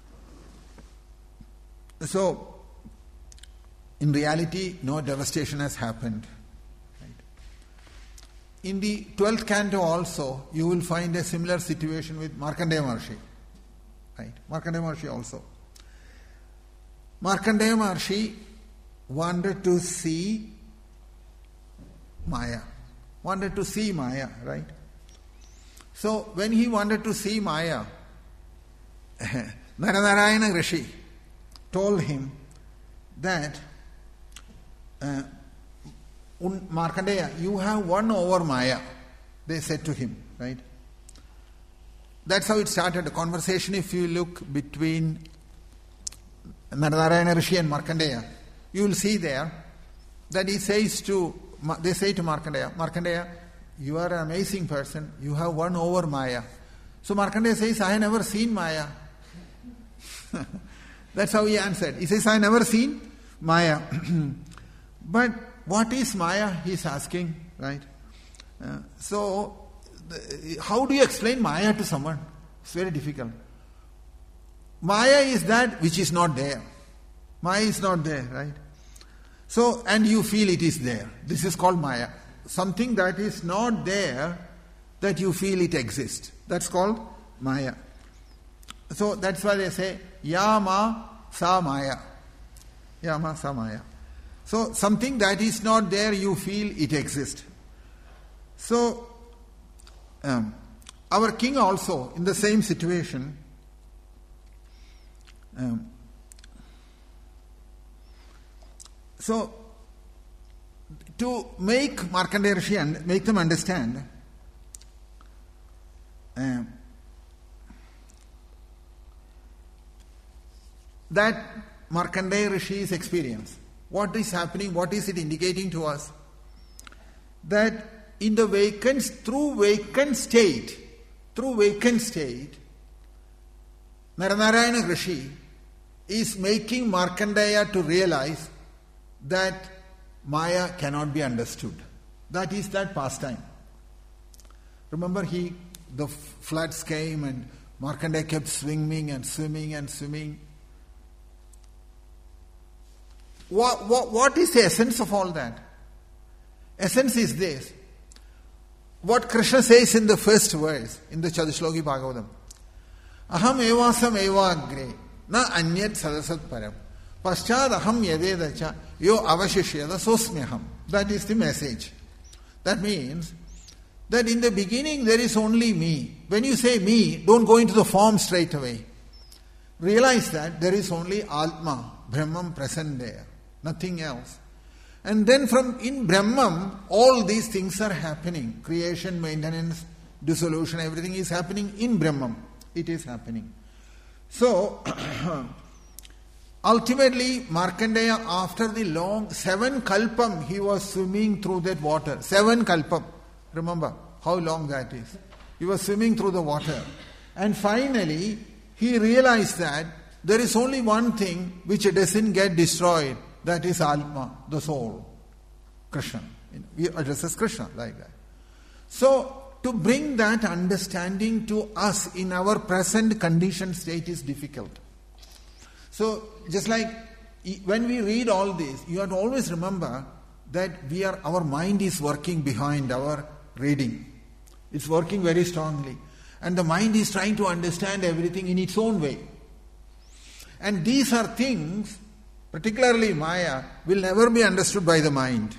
So, in reality, no devastation has happened. Right? In the twelfth canto also, you will find a similar situation with Markandeya Maharshi. Right? Markandeya Maharshi also. Markandeya Maharshi wanted to see Maya. Wanted to see Maya, right? So, when he wanted to see Maya, Naranarayana Rishi told him that uh, Markandeya, you have won over Maya, they said to him, right? That's how it started. The conversation, if you look between Naranarayana Rishi and Markandeya, you will see there that he says to, they say to Markandeya, Markandeya, you are an amazing person, you have won over Maya. So Markandeya says, I have never seen Maya. That's how he answered. He says, I have never seen Maya. But what is Maya? He's asking, right? Uh, so, the, how do you explain Maya to someone? It's very difficult. Maya is that which is not there. Maya is not there, right? So, and you feel it is there. This is called Maya. Something that is not there, that you feel it exists. That's called Maya. So, that's why they say, Yama sa Maya. Yama sa Maya. So, something that is not there, you feel it exists. So, um, our king also, in the same situation, um, so, to make Markandeya Rishi and make them understand, um, that Markandeya Rishi's experience, what is happening, what is it indicating to us? That in the vacant, through vacant state, through vacant state, Naranarayana Rishi is making Markandeya to realize that Maya cannot be understood. That is that pastime. Remember, he the floods came and Markandeya kept swimming and swimming and swimming. What, what, what is the essence of all that? Essence is this. What Krishna says in the first verse, in the Chatushloki Bhagavatam. Aham evasam evagre, na anyat sadasat param. Paschad aham yadedacha, yo avashishyada sosmyaham. That is the message. That means that in the beginning there is only me. When you say me, don't go into the form straight away. Realize that there is only Atma, Brahman present there. Nothing else. And then from in Brahman, all these things are happening. Creation, maintenance, dissolution, everything is happening in Brahman. It is happening. So, ultimately, Markandeya, after the long seven kalpam, he was swimming through that water. Seven kalpam. Remember how long that is. He was swimming through the water. And finally, he realized that there is only one thing which doesn't get destroyed. That is Atma, the soul. Krishna. We address as Krishna like that. So, to bring that understanding to us in our present conditioned state is difficult. So, just like when we read all this, you have to always remember that we are our mind is working behind our reading. It's working very strongly. And the mind is trying to understand everything in its own way. And these are things, particularly Maya, will never be understood by the mind.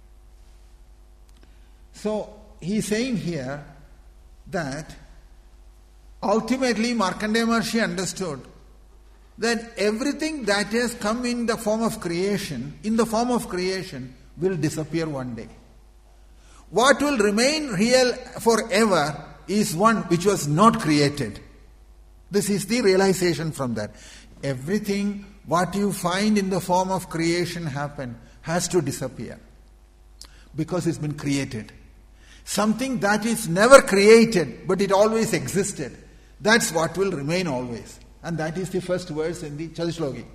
So, he is saying here that ultimately Markandeya Maharshi understood that everything that has come in the form of creation, in the form of creation, will disappear one day. What will remain real forever is one which was not created. This is the realization from that. Everything what you find in the form of creation happen has to disappear because it's been created. Something that is never created but it always existed, that's what will remain always. And that is the first verse in the Chatushloki.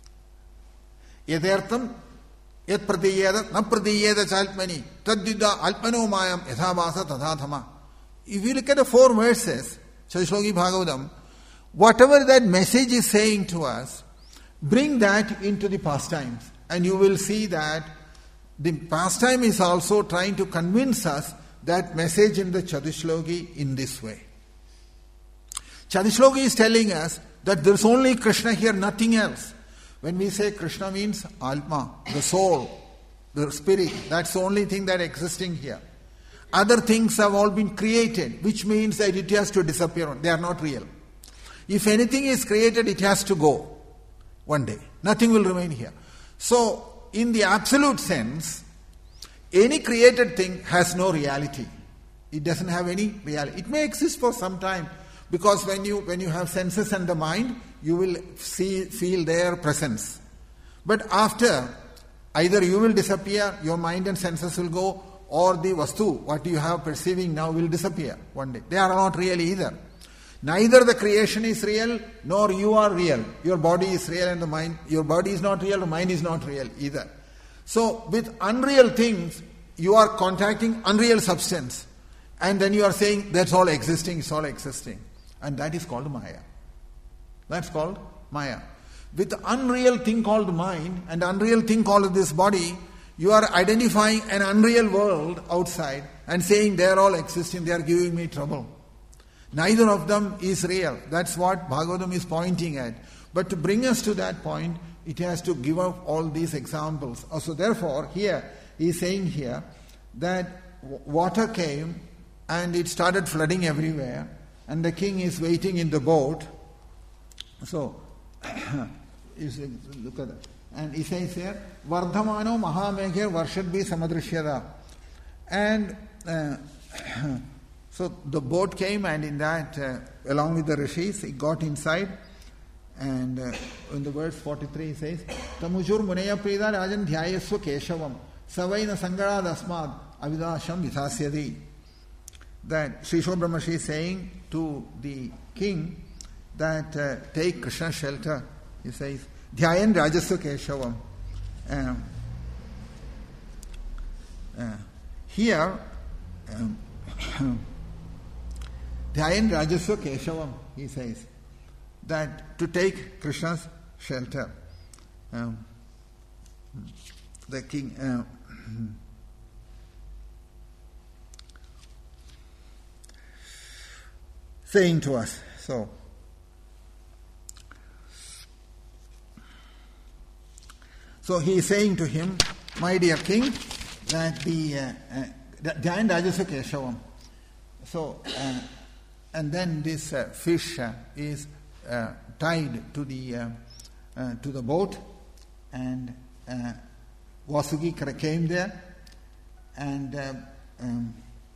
Yadartham yat pradiyeda na pradiyeda chalpani tadvida alpano mayam yathavasa tadhathama. If you look at the four verses, Chatushloki Bhagavatam, whatever that message is saying to us, bring that into the pastimes. And you will see that the pastime is also trying to convince us that message in the Chatushloki in this way. Chatushloki is telling us that there is only Krishna here, nothing else. When we say Krishna means Atma, the soul, the spirit, that's the only thing that is existing here. Other things have all been created, which means that it has to disappear. They are not real. If anything is created, it has to go one day. Nothing will remain here. So, in the absolute sense, any created thing has no reality. It doesn't have any reality. It may exist for some time, because when you when you have senses and the mind, you will see feel their presence. But after, either you will disappear, your mind and senses will go, or the vastu, what you have perceiving now, will disappear one day. They are not real either. Neither the creation is real, nor you are real. Your body is real and the mind, your body is not real, the mind is not real either. So, with unreal things, you are contacting unreal substance. And then you are saying, that's all existing, it's all existing. And that is called Maya. That's called Maya. With the unreal thing called mind and unreal thing called this body, you are identifying an unreal world outside and saying they are all existing, they are giving me trouble. Neither of them is real. That's what Bhagavatam is pointing at. But to bring us to that point, it has to give up all these examples. So therefore, here, he is saying here that water came and it started flooding everywhere, and the king is waiting in the boat. So, look at that. And he says here, Vardhamano Mahameghe Varshadbhi Samadrishyada. And uh, so the boat came, and in that, uh, along with the rishis, he got inside. And uh, in the verse forty-three, he says, Tamujur Munaya Prida Rajan Dhyayasva Keshavam Savaina Sangarad Asmad Avidasham Vithasyadi. That Sri Sri Brahmashi is saying to the king that uh, take Krishna's shelter. He says, Dhyayan Rajasva Keshavam. Um, uh, here, um, Dhyayan Rajaswa Keshavam, he says, that to take Krishna's shelter. Um, the king... Uh, saying to us, so... So he is saying to him, my dear king, that the uh, uh, Dhyayan Rajaswa Keshavam. So, uh, and then this uh, fish uh, is uh, tied to the uh, uh, to the boat, and uh, Vasuki came there, and uh, um,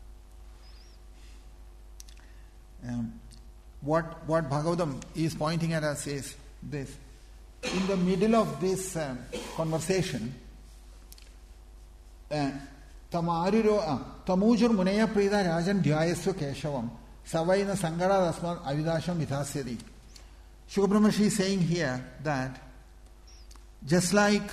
um, what what Bhagavatam is pointing at us is this. In the middle of this uh, conversation, Tamujur Munaya Prida Rajan Dhyayaswa Keshavam Savaina Sangara Dasman Avidasham Vithasyadi. Shuka Brahmashi is saying here that just like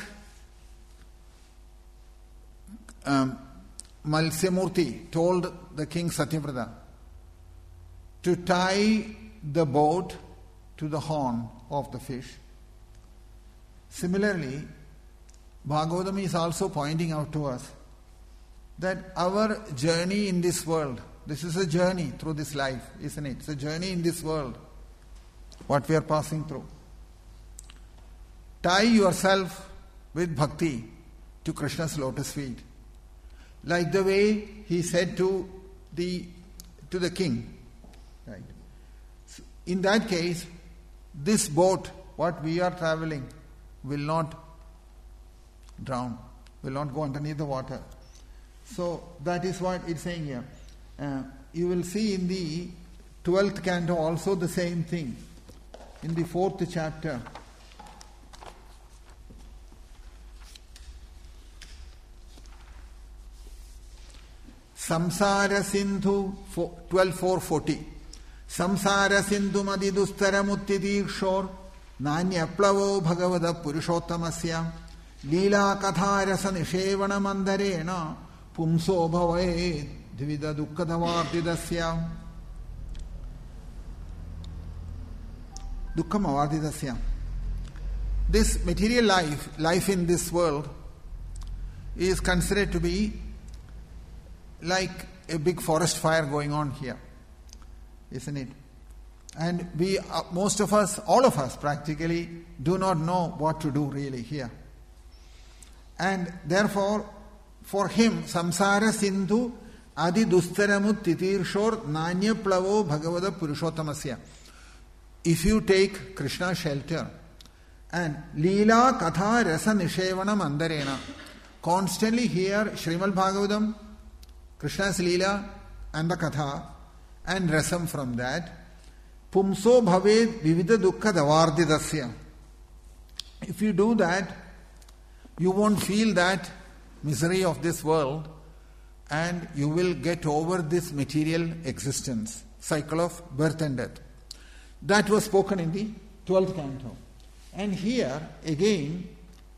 um, Malsemurti told the king Satyavrata to tie the boat to the horn of the fish, similarly, Bhagavatam is also pointing out to us that our journey in this world, this is a journey through this life, isn't it? It's a journey in this world, what we are passing through. Tie yourself with bhakti to Krishna's lotus feet. Like the way he said to the to the king. Right? In that case, this boat, what we are traveling, will not drown, will not go underneath the water. So that is what it's saying here. Uh, you will see in the twelfth canto also the same thing. In the fourth chapter, Samsara Sindhu, twelve four forty. Samsara Sindhu Madidustara Muttidikshor Nanya Plavo Bhagavada Purushottamasya Leela Katharasa Nishevana Mandarena Pumso Bhavae Divida Dukkadavartidasya Dukkamavartidasya. This material life, life in this world, is considered to be like a big forest fire going on here, isn't it? And we, uh, most of us, all of us practically, do not know what to do really here. And therefore, for him, Samsara Sindhu Adi Dustaramut Titirshor Nanya Plavo Bhagavada Purushottamasya. If you take Krishna's shelter and Leela Katha Rasa Nishevana Mandarena, constantly hear Srimad Bhagavatam, Krishna's Leela and the Katha, and Rasam from that, Pumso Bhaved Vivida Dukkha Davardidasya. If you do that, you won't feel that misery of this world, and you will get over this material existence, cycle of birth and death. That was spoken in the twelfth canto. And here again,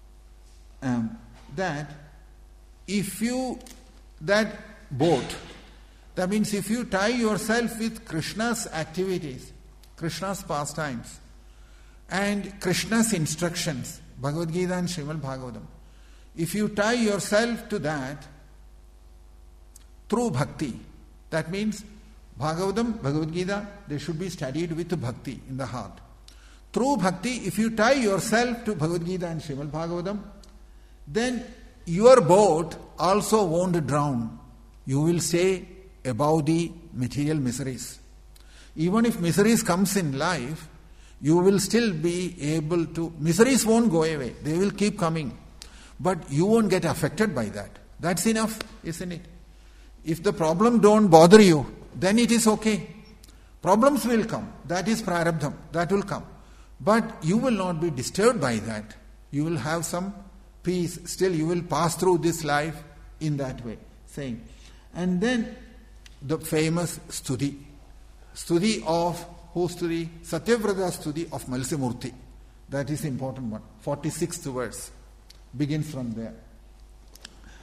um, that if you, that boat, that means if you tie yourself with Krishna's activities, Krishna's pastimes, and Krishna's instructions, Bhagavad Gita and Srimad Bhagavatam, if you tie yourself to that through bhakti, that means Bhagavatam, Bhagavad Gita, they should be studied with bhakti in the heart. Through bhakti, if you tie yourself to Bhagavad Gita and Srimad Bhagavatam, then your boat also won't drown. You will stay above the material miseries. Even if miseries comes in life, you will still be able to, miseries won't go away, they will keep coming. But you won't get affected by that. That's enough, isn't it? If the problem don't bother you, then it is okay. Problems will come. That is prarabdham. That will come. But you will not be disturbed by that. You will have some peace. Still you will pass through this life in that way. Saying. And then the famous Stuti. Stuti of, who Stuti? Satyavrata Stuti of Malsemurti. That is the important one. forty-sixth verse. Begins from there.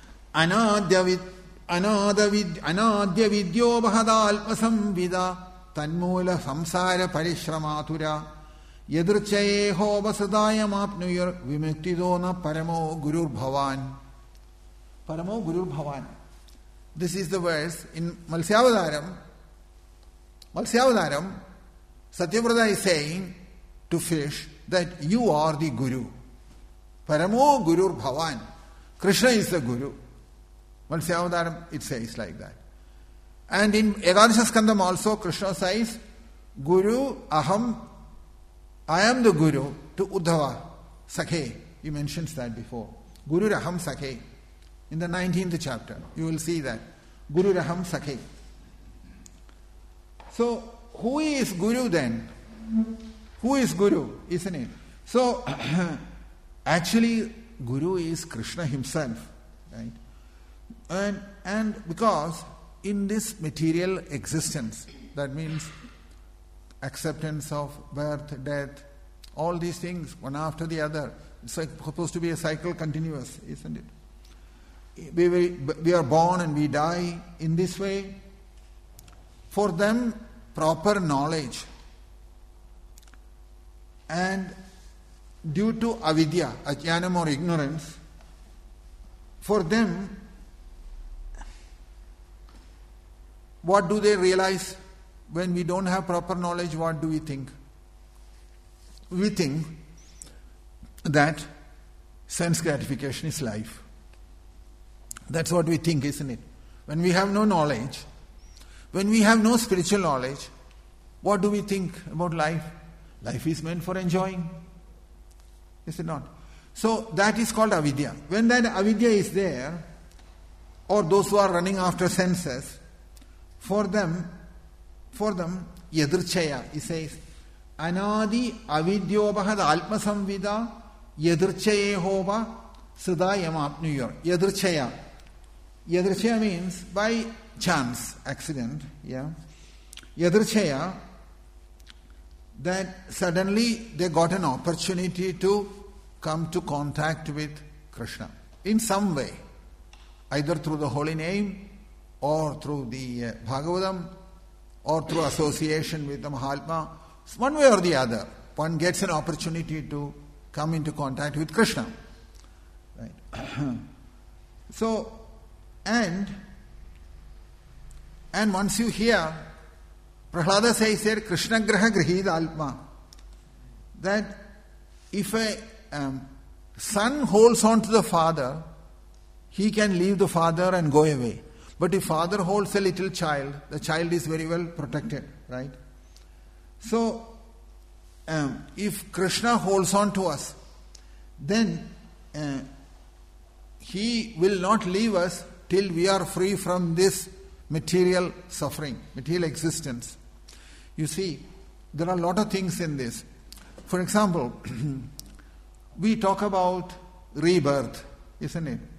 Anadya vid, anadya vid, anadya vidyo bahadalpa samvida tanmoola samsara parishramatura yadurchayeho vasudayamapnuyar vimuktidona paramo gurur bhavan. Paramo gurur bhavan. This is the verse in Malsyavadaram. Malsyavadaram, Satyavrata is saying to fish that you are the Guru. Paramo Gurur Bhavan. Krishna is the Guru. Malsyavadaram, it says like that. And in Ekadasha Skandam also, Krishna says, Guru Aham, I am the Guru to Uddhava, Sakhe. He mentions that before. Guru Aham Sakhe. In the nineteenth chapter, you will see that. Guru Aham Sakhe. So, who is Guru then? Who is Guru, isn't it? So, actually, Guru is Krishna himself, right? And, and because in this material existence, that means acceptance of birth, death, all these things, one after the other, it's like supposed to be a cycle continuous, isn't it? We, we, we are born and we die in this way. For them, proper knowledge and due to avidya, ajnanam or ignorance, for them, what do they realize? When we don't have proper knowledge, what do we think? We think that sense gratification is life. That's what we think, isn't it? When we have no knowledge, when we have no spiritual knowledge, what do we think about life? Life is meant for enjoying. Is it not? So that is called avidya. When that avidya is there, or those who are running after senses, for them, for them, yadurchaya, he says, anadi avidyobahad alma samvida yadurchayehova sudayamapnuyar. Yadurchaya. Yadurchaya means by chance, accident, yeah. Yadurchaya, that suddenly they got an opportunity to come to contact with Krishna in some way, either through the holy name or through the uh, Bhagavatam or through association with the Mahatma. One way or the other, one gets an opportunity to come into contact with Krishna. Right? So, and and once you hear, Prahlada says here, Krishna graha grihida alma, that if a um, son holds on to the father, he can leave the father and go away. But if father holds a little child, the child is very well protected, right? So, um, if Krishna holds on to us, then uh, he will not leave us till we are free from this material suffering, material existence. You see, there are a lot of things in this. For example, we talk about rebirth, isn't it?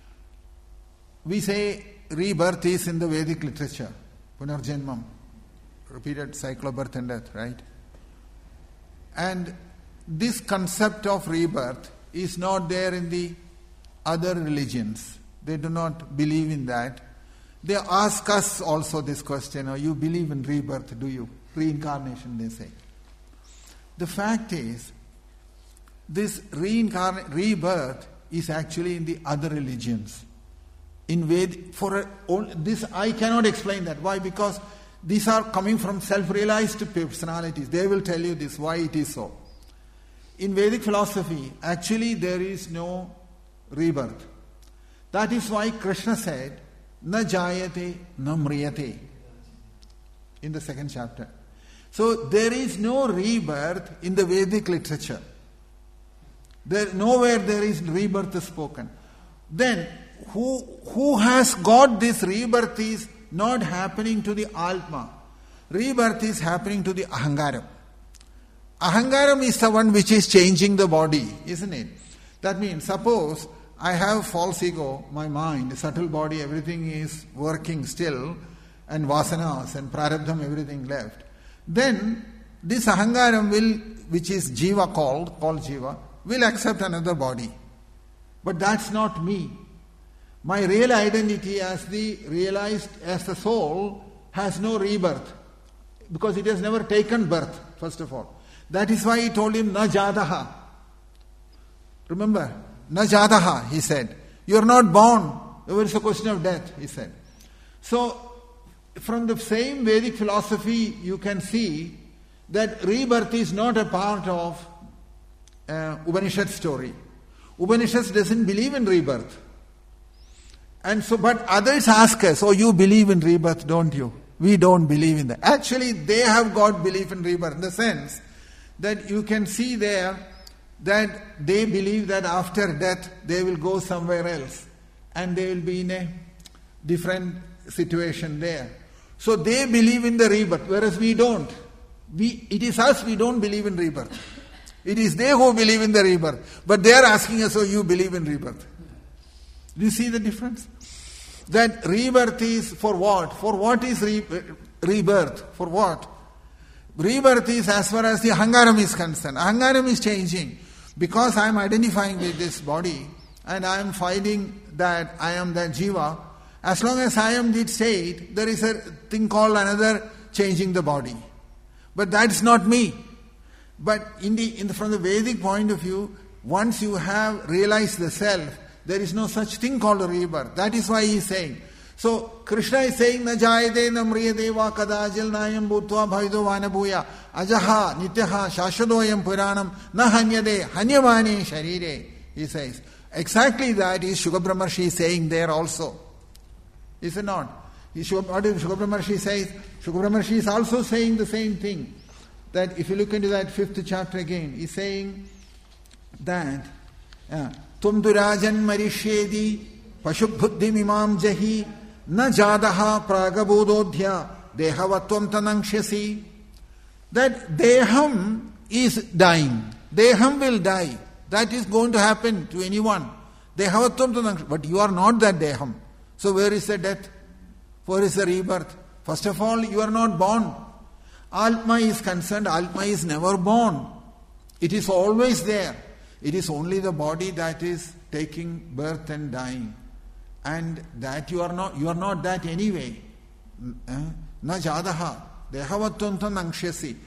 We say rebirth is in the Vedic literature, Punarjanmam, repeated cycle of birth and death, right? And this concept of rebirth is not there in the other religions. They do not believe in that. They ask us also this question, oh, you believe in rebirth, do you? Reincarnation, they say. The fact is, this reincarn- rebirth is actually in the other religions. In Ved, for a, this I cannot explain that. Why? Because these are coming from self-realized personalities. They will tell you this, why it is so. In Vedic philosophy, actually there is no rebirth. That is why Krishna said, na jayate na mriyate, in the second chapter. So there is no rebirth in the Vedic literature. There, nowhere there is rebirth spoken. Then, who, who has got this rebirth is not happening to the Atma. Rebirth is happening to the Ahangaram. Ahangaram is the one which is changing the body, isn't it? That means, suppose I have false ego, my mind, subtle body, everything is working still, and vasanas and prarabdham, everything left. Then, this Ahangaram will, which is Jiva called, called Jiva, will accept another body. But that's not me. My real identity as the realized, as the soul, has no rebirth. because it has never taken birth, first of all. That is why he told him, na jadaha. Remember, na jadaha, he said. You are not born. There is a question of death, he said. So, from the same Vedic philosophy, you can see that rebirth is not a part of uh, Upanishad story. Upanishad doesn't believe in rebirth. And so, but others ask us, oh, you believe in rebirth, don't you? We don't believe in that. Actually, they have got belief in rebirth in the sense that you can see there that they believe that after death they will go somewhere else and they will be in a different situation there. So they believe in the rebirth, whereas we don't. We, it is us, we don't believe in rebirth. It is they who believe in the rebirth. But they are asking us, oh, you believe in rebirth. Do you see the difference? That rebirth is for what? For what is re- rebirth? For what? Rebirth is as far as the ahangaram is concerned. Ahangaram is changing. Because I am identifying with this body and I am finding that I am that jiva, as long as I am the state, there is a thing called another changing the body. But that's not me. But in the, in the, from the Vedic point of view, once you have realized the self, there is no such thing called a rebirth. That is why he is saying. So, Krishna is saying, na jayate na mriyate va kadajal nayam bhutva bhaido vanabhuya ajaha nityaha shashvadoyam puranam na hanyade hanyamane sharire. He says. Exactly that is Shukha Brahmarshi saying there also. Is it not? What is Shukha Brahmarshi says? Shukha Brahmarshi is also saying the same thing. That if you look into that fifth chapter again, he's saying that uh, Tum durajan marishyedi pashubhuddhim imam jahi na jadaha pragabododhya dehavatvam tanankshasi. That deham is dying. Deham will die. That is going to happen to anyone. Dehavatvam tanankshasi. But you are not that deham. So where is the death? Where is the rebirth? First of all, you are not born. Atma is concerned, Atma is never born. It is always there. It is only the body that is taking birth and dying. And that you are not, you are not that anyway. Na jadaha, dehavatvam ankshasi.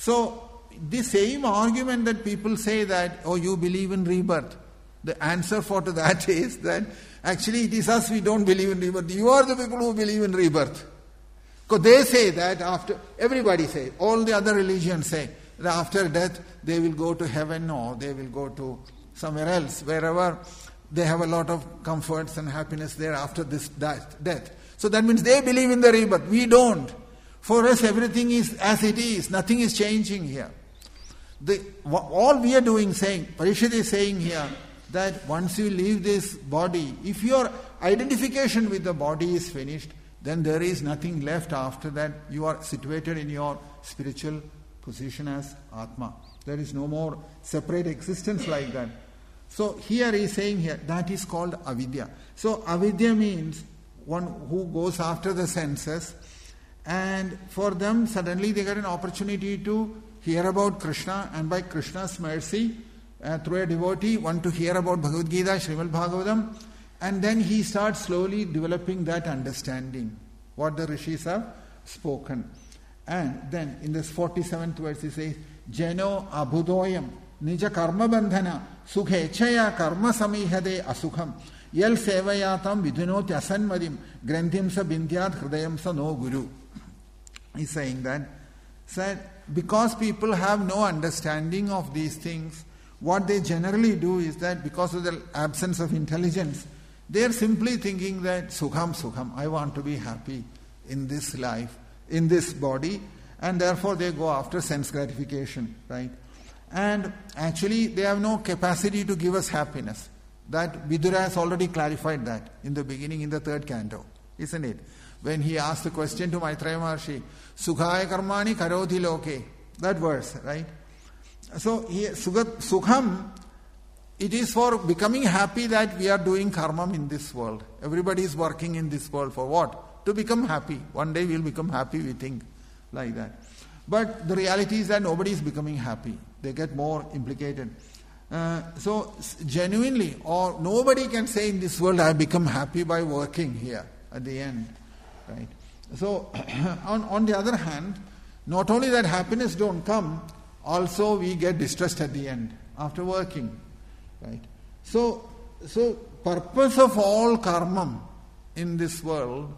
So, the same argument that people say that, oh, you believe in rebirth. The answer for to that is that actually it is us, we don't believe in rebirth. You are the people who believe in rebirth. Because they say that after, everybody say, all the other religions say, that after death they will go to heaven or they will go to somewhere else, wherever they have a lot of comforts and happiness there after this death. So that means they believe in the rebirth. We don't. For us everything is as it is. Nothing is changing here. The, all we are doing, saying, Parishad is saying here, that once you leave this body, if your identification with the body is finished, then there is nothing left after that. You are situated in your spiritual position as Atma. There is no more separate existence like that. So here he is saying here, that is called avidya. So avidya means one who goes after the senses, and for them suddenly they get an opportunity to hear about Krishna, and by Krishna's mercy, uh, through a devotee, one to hear about Bhagavad Gita, Srimad Bhagavatam, and then he starts slowly developing that understanding, what the rishis have spoken. And then in this forty-seventh verse he says, Jeno abhudoyam nija karma bandhana sukhechaya karma samihade asukham yel sevayatam vidunoti asanmadim granthim sa bindyat hridayam sa no guru. He's saying that, said, because people have no understanding of these things, what they generally do is that because of the absence of intelligence, they are simply thinking that sukham, sukham, I want to be happy in this life, in this body, and therefore they go after sense gratification, right? And actually they have no capacity to give us happiness. That Vidura has already clarified that in the beginning, in the third canto, isn't it? When he asked the question to Maitreya Maharshi, Sukhaya karmani karoti loke, that verse, right? So he, Sukham, it is for becoming happy that we are doing karma in this world. Everybody is working in this world for what? To become happy. One day we will become happy, we think like that. But the reality is that nobody is becoming happy. They get more implicated. Uh, so genuinely, or nobody can say in this world I have become happy by working here at the end. Right? So on, on the other hand, Not only that happiness don't come, also we get distressed at the end after working. Right? So, so purpose of all karma in this world,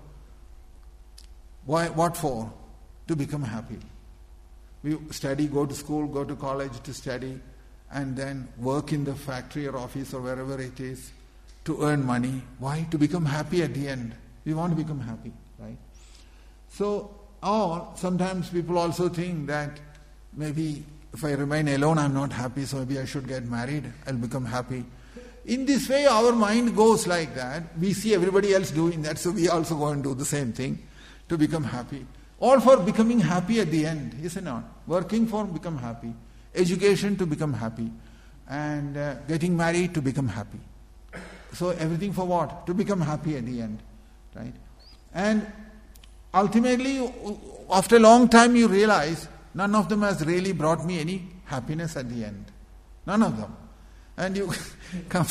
why, what for? To become happy. We study, go to school, go to college to study, and then work in the factory or office or wherever it is to earn money. Why? To become happy at the end. We want to become happy, right? So, or sometimes people also think that maybe if I remain alone, I'm not happy, so maybe I should get married, I'll become happy. In this way, our mind goes like that. We see everybody else doing that, so we also go and do the same thing to become happy. All for becoming happy at the end, is it not? Working for become happy, education to become happy, and uh, getting married to become happy. So everything for what? To become happy at the end, right? And ultimately, after a long time, you realize none of them has really brought me any happiness at the end. None of them. And you come,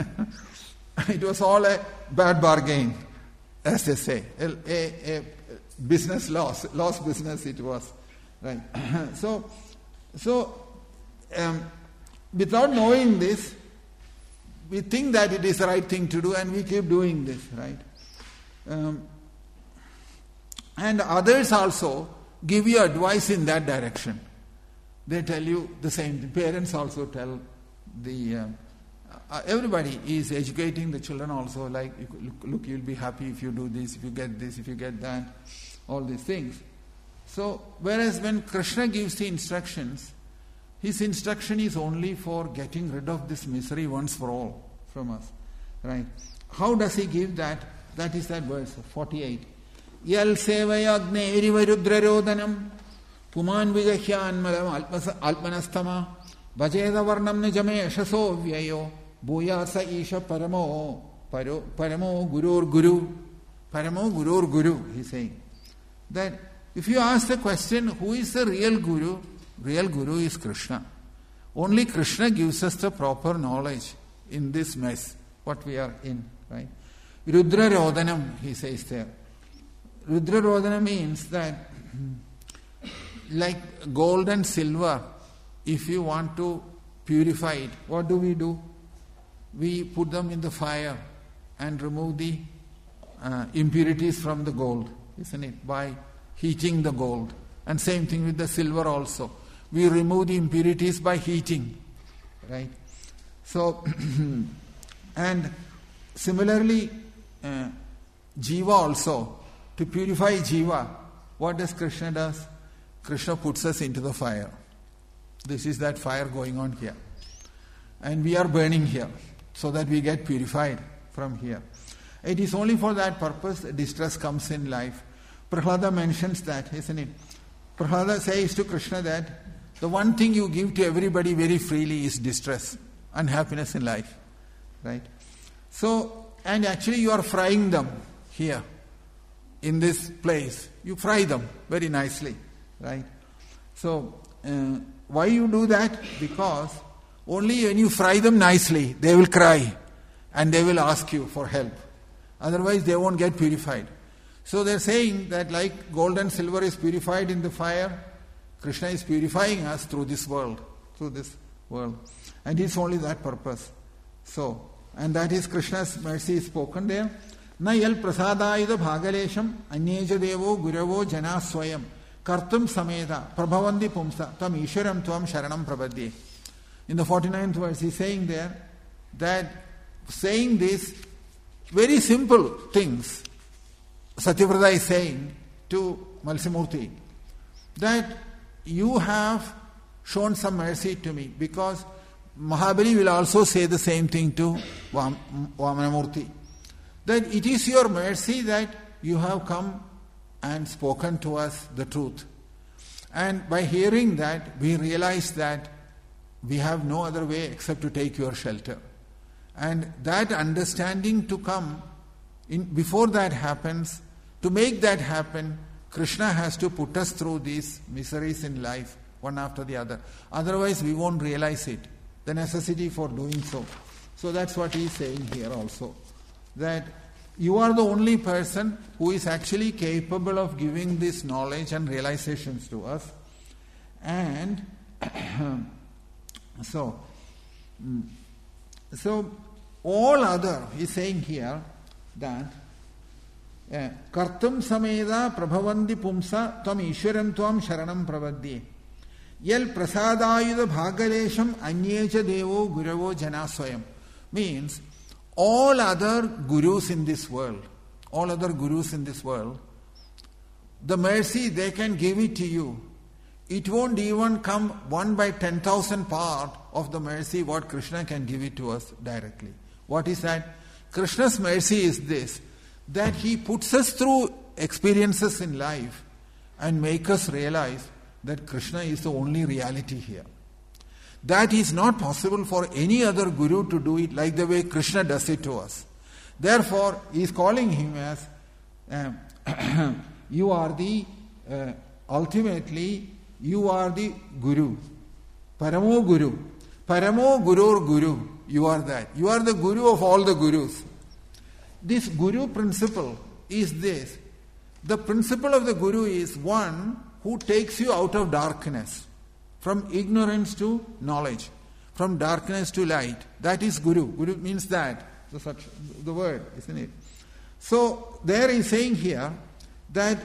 it was all a bad bargain, as they say, a, a, a business loss, lost business it was, right? so, so um, without knowing this, we think that it is the right thing to do, and we keep doing this, right? Um, and others also give you advice in that direction. They tell you the same thing. Parents also tell the uh, uh, everybody is educating the children also, like, look, look, you'll be happy if you do this, if you get this, if you get that, all these things. So, whereas when Krishna gives the instructions, his instruction is only for getting rid of this misery once for all from us, right? How does he give that? That is that verse forty-eight. Yal sevayagne erivarudrarodhanam puman vigahyan malam alpanastama vajeda varnam nijame ashaso vyayo bhuyasa isha paramo paro paramo gurur guru paramo gurur guru, he is saying. That if you ask the question, who is the real guru? Real guru is Krishna. Only Krishna gives us the proper knowledge in this mess, what we are in, right? Rudra Rodhanam, he says there. Rudra Rodhana means that like gold and silver, if you want to purify it, what do we do? We put them in the fire and remove the uh, impurities from the gold, isn't it? By heating the gold. And same thing with the silver also. We remove the impurities by heating, right? So, and similarly, uh, Jiva also, to purify Jiva, what does Krishna does? Krishna puts us into the fire. This is that fire going on here. And we are burning here, so that we get purified from here. It is only for that purpose distress comes in life. Prahlada mentions that, isn't it? Prahlada says to Krishna that the one thing you give to everybody very freely is distress, unhappiness in life. Right? So, and actually you are frying them here, in this place. You fry them very nicely. Right? So, uh, why you do that? Because only when you fry them nicely, they will cry and they will ask you for help. Otherwise, they won't get purified. So they're saying that like gold and silver is purified in the fire, Krishna is purifying us through this world, through this world. And it's only that purpose. So, and that is Krishna's mercy is spoken there. Na yal prasadayuda bhagalesham anyeja devo guravo jana swayam kartum sameda prabhavandi pumsa tam isharam tvam sharanam prabhadye. In the forty-ninth verse, he's saying there that saying these very simple things, Satyavrata is saying to Malsimurti that you have shown some mercy to me, because Mahabali will also say the same thing to Vamanamurti. That it is your mercy that you have come and spoken to us the truth. And by hearing that, we realize that we have no other way except to take your shelter. And that understanding to come, in, before that happens, to make that happen, Krishna has to put us through these miseries in life, one after the other. Otherwise, we won't realize it, the necessity for doing so. So that's what he is saying here also. That You are the only person who is actually capable of giving this knowledge and realizations to us. And so, so all other, he's saying here that Kartum sameda prabhavanti pumsa tvam ishwaram tvam sharanam pravadye yel prasadayuda bhagalesham anyecha devo guravo janaswayam. Means all other gurus in this world, all other gurus in this world, the mercy they can give it to you. It won't even come one by ten thousand part of the mercy what Krishna can give it to us directly. What is that? Krishna's mercy is this, that he puts us through experiences in life and make us realize that Krishna is the only reality here. That is not possible for any other guru to do it like the way Krishna does it to us. Therefore, he is calling him as, uh, you are the, uh, ultimately, you are the guru. Paramo guru. Paramo gurur guru. You are that. You are the guru of all the gurus. This guru principle is this. The principle of the guru is one who takes you out of darkness, from ignorance to knowledge, from darkness to light. That is guru. Guru means that. The, such, the word, isn't it? So there he is saying here that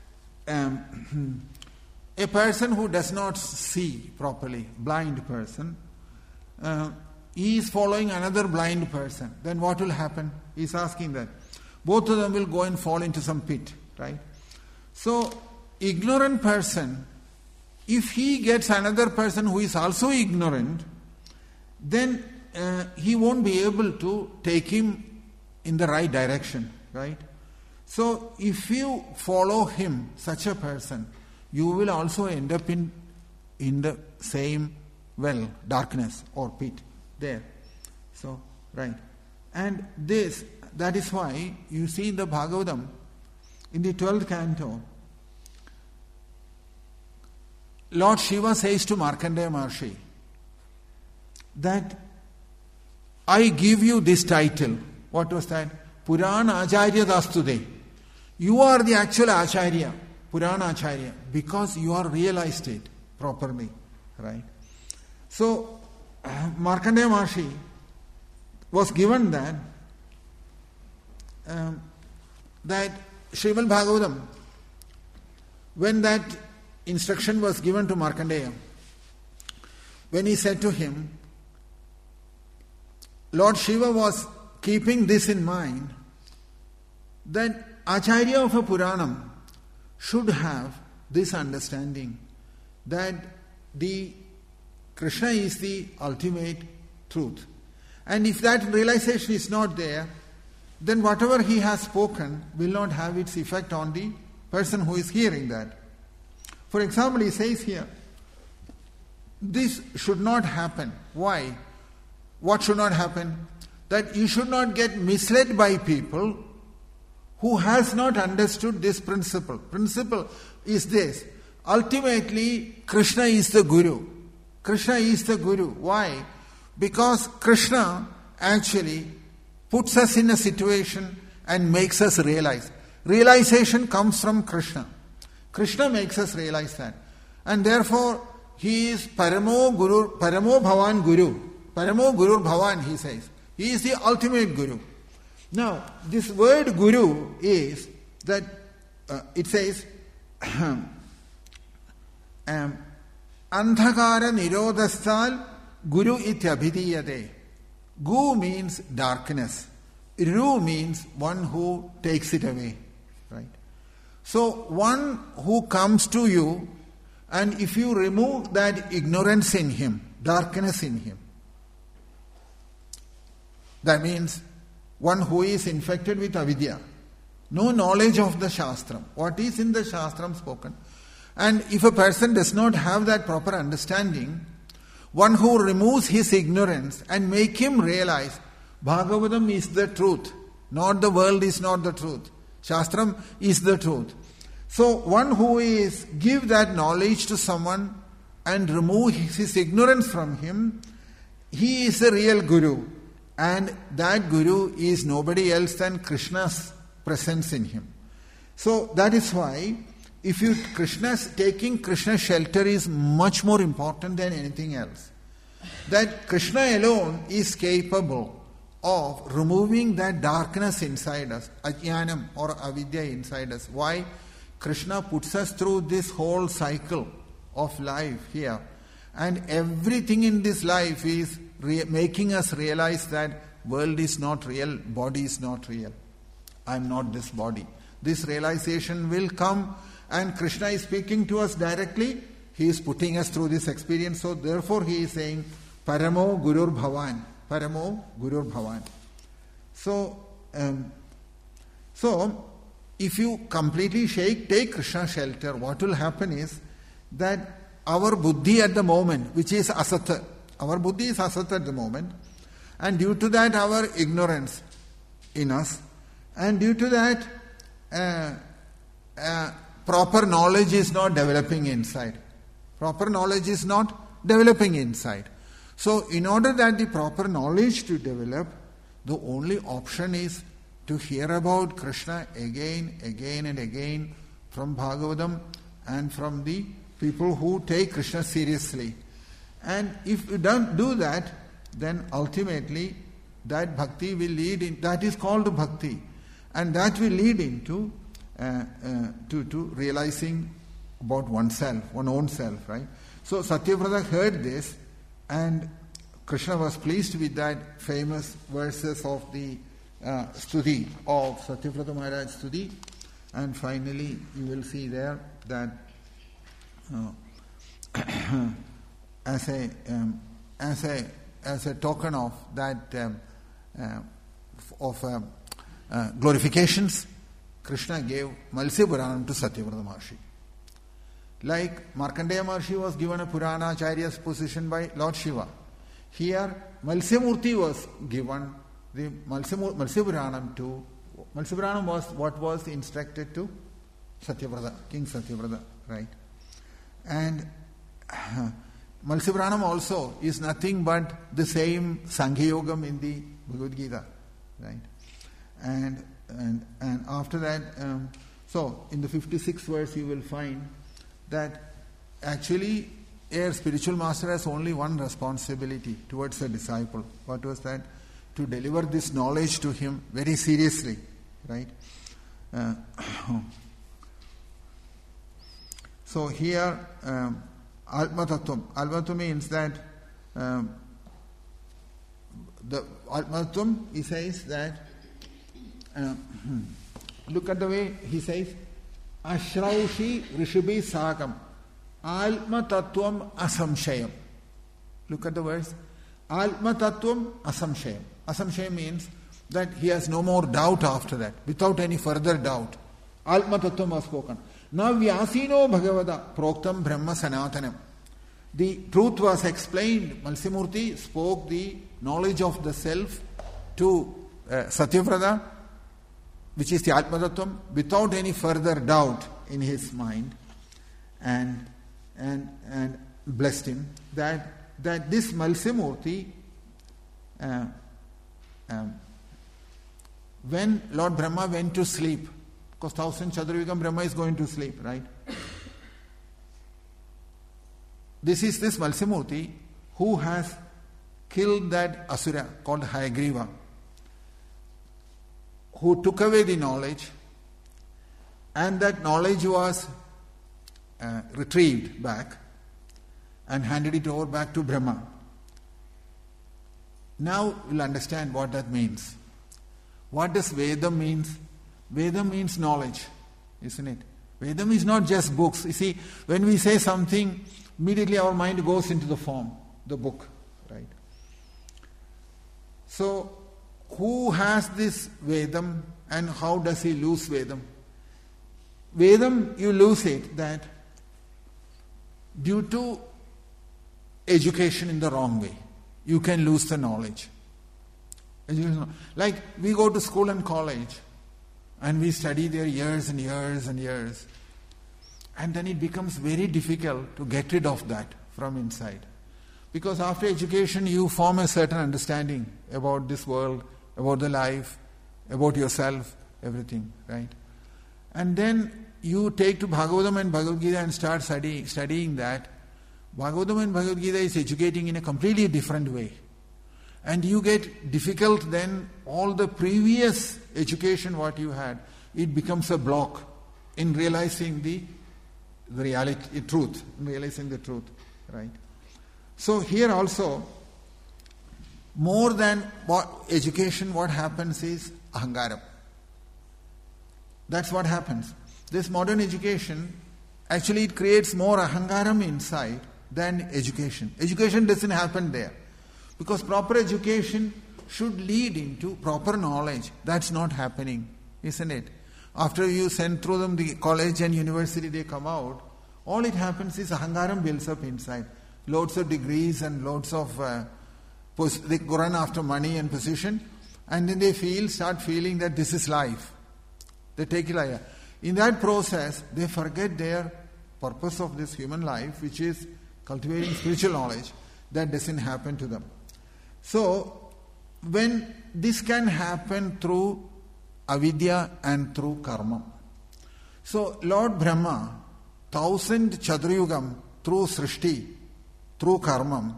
um, a person who does not see properly, blind person, uh, he is following another blind person. Then what will happen? He is asking that. Both of them will go and fall into some pit, right? So, ignorant person, if he gets another person who is also ignorant, then uh, he won't be able to take him in the right direction, right? So, if you follow him, such a person, you will also end up in, in the same well, darkness or pit there. So, right. And this, that is why you see in the Bhagavatam, in the twelfth canto, Lord Shiva says to Markandeya Maharshi that I give you this title. What was that? Purana Acharya Dastude. You are the actual Acharya, Purana Acharya, because you are realized it properly, right? So, Markandeya Maharshi was given that um, that Srimad Bhagavatam, when that instruction was given to Markandeya, when he said to him, Lord Shiva was keeping this in mind, that Acharya of a Puranam should have this understanding that the Krishna is the ultimate truth. And if that realization is not there, then whatever he has spoken will not have its effect on the person who is hearing that. For example, he says here, this should not happen. Why? What should not happen? That you should not get misled by people who has not understood this principle. Principle is this. Ultimately, Krishna is the Guru. Krishna is the Guru. Why? Because Krishna actually puts us in a situation and makes us realize. Realization comes from Krishna. Krishna makes us realize that. And therefore, he is Paramo Guru, Paramo Bhavan Guru. Paramo Guru Bhavan, he says. He is the ultimate Guru. Now, this word Guru is that, uh, it says, um, Andhakara Nirodhasthal Guru ityabhidiyate. Gu means darkness. Ru means one who takes it away. Right? So, one who comes to you, and if you remove that ignorance in him, darkness in him, that means one who is infected with avidya, no knowledge of the Shastram, what is in the Shastram spoken. And if a person does not have that proper understanding, one who removes his ignorance and make him realize Bhagavatam is the truth, not the world is not the truth. Shastram is the truth. So one who is give that knowledge to someone and remove his ignorance from him, he is a real Guru. And that Guru is nobody else than Krishna's presence in him. So that is why if you Krishna's taking Krishna's shelter is much more important than anything else. That Krishna alone is capable of removing that darkness inside us, ajnanam or avidya inside us. Why? Krishna puts us through this whole cycle of life here. And everything in this life is re- making us realize that world is not real, body is not real. I am not this body. This realization will come, and Krishna is speaking to us directly. He is putting us through this experience. So therefore he is saying, Paramo Gurur Bhavan. Paramo Gurur Bhavan. So, um, so if you completely shake, take Krishna shelter, what will happen is that our buddhi at the moment, which is asat, our buddhi is asat at the moment, and due to that our ignorance in us, and due to that uh, uh, proper knowledge is not developing inside. Proper knowledge is not developing inside. So in order that the proper knowledge to develop, the only option is to hear about Krishna again, again and again from Bhagavatam and from the people who take Krishna seriously. And if you don't do that, then ultimately that bhakti will lead in, that is called bhakti, and that will lead into uh, uh, to, to realizing about oneself, one own self, right? So Satyavrata heard this, and Krishna was pleased with that famous verses of the uh, Stuti, of Satyavrata Maharaj Stuti, and finally you will see there that uh, as a um, as a as a token of that um, uh, of um, uh, glorifications, Krishna gave Malsya Puranam to Satyavrata Maharshi. Like Markandeya Maharshi was given a Purana Acharya's position by Lord Shiva. Here Malsya Murti was given the Malsya, Malsya Puranam to Malsya Puranam was what was instructed to Satyavrata, King Satyavrata, right? And uh, Malsya Puranam also is nothing but the same Sankhya Yogam in the Bhagavad Gita, right? And and and after that, um, so in the fifty-sixth verse you will find that actually a spiritual master has only one responsibility towards a disciple. What was that? To deliver this knowledge to him very seriously, right? Uh, so here, um, Atma Tattvam. Atma Tattvam means that um, the Atma Tattvam, he says that, uh, look at the way he says, Ashraushi Rishibhi Sakam Atma Tattvam Asamshayam. Look at the words. Atma Tattvam Asamshayam. Asamshayam means that he has no more doubt after that, without any further doubt. Atma Tattvam was spoken. Now Vyasino Bhagavata Proktam Brahma Sanatanam. The truth was explained. Malsimurti spoke the knowledge of the self to uh, Satyavrata, which is the Atma Tattvam, without any further doubt in his mind, and and and blessed him that that this Malsimurti, uh, um, when Lord Brahma went to sleep, because thousand Chaturvikam Brahma is going to sleep, right? This is this Malsimurti who has killed that Asura called Hayagriva, who took away the knowledge, and that knowledge was uh, retrieved back and handed it over back to Brahma. Now we'll understand what that means. What does Vedam means? Vedam means knowledge, isn't it? Vedam is not just books. You see, when we say something, immediately our mind goes into the form, the book, right? So, who has this Vedam and how does he lose Vedam? Vedam, you lose it that due to education in the wrong way, you can lose the knowledge. Like we go to school and college and we study there years and years and years, and then it becomes very difficult to get rid of that from inside. Because after education you form a certain understanding about this world, about the life, about yourself, everything, right? And then you take to Bhagavatam and Bhagavad Gita and start study, studying that. Bhagavatam and Bhagavad Gita is educating in a completely different way. And you get difficult then, all the previous education what you had, it becomes a block in realizing the, the reality, truth, in realizing the truth, right? So here also, more than what education, what happens is ahangaram. That's what happens. This modern education, actually it creates more ahangaram inside than education. Education doesn't happen there. Because proper education should lead into proper knowledge. That's not happening, isn't it? After you send through them the college and university, they come out, all it happens is ahangaram builds up inside. Loads of degrees and loads of, uh, pos- they run after money and position, and then they feel, start feeling that this is life. They take it like that. In that process, they forget their purpose of this human life, which is cultivating spiritual knowledge. That doesn't happen to them. So, when this can happen through avidya and through karma. So, Lord Brahma, thousand chaturayugam through srishti, through karma,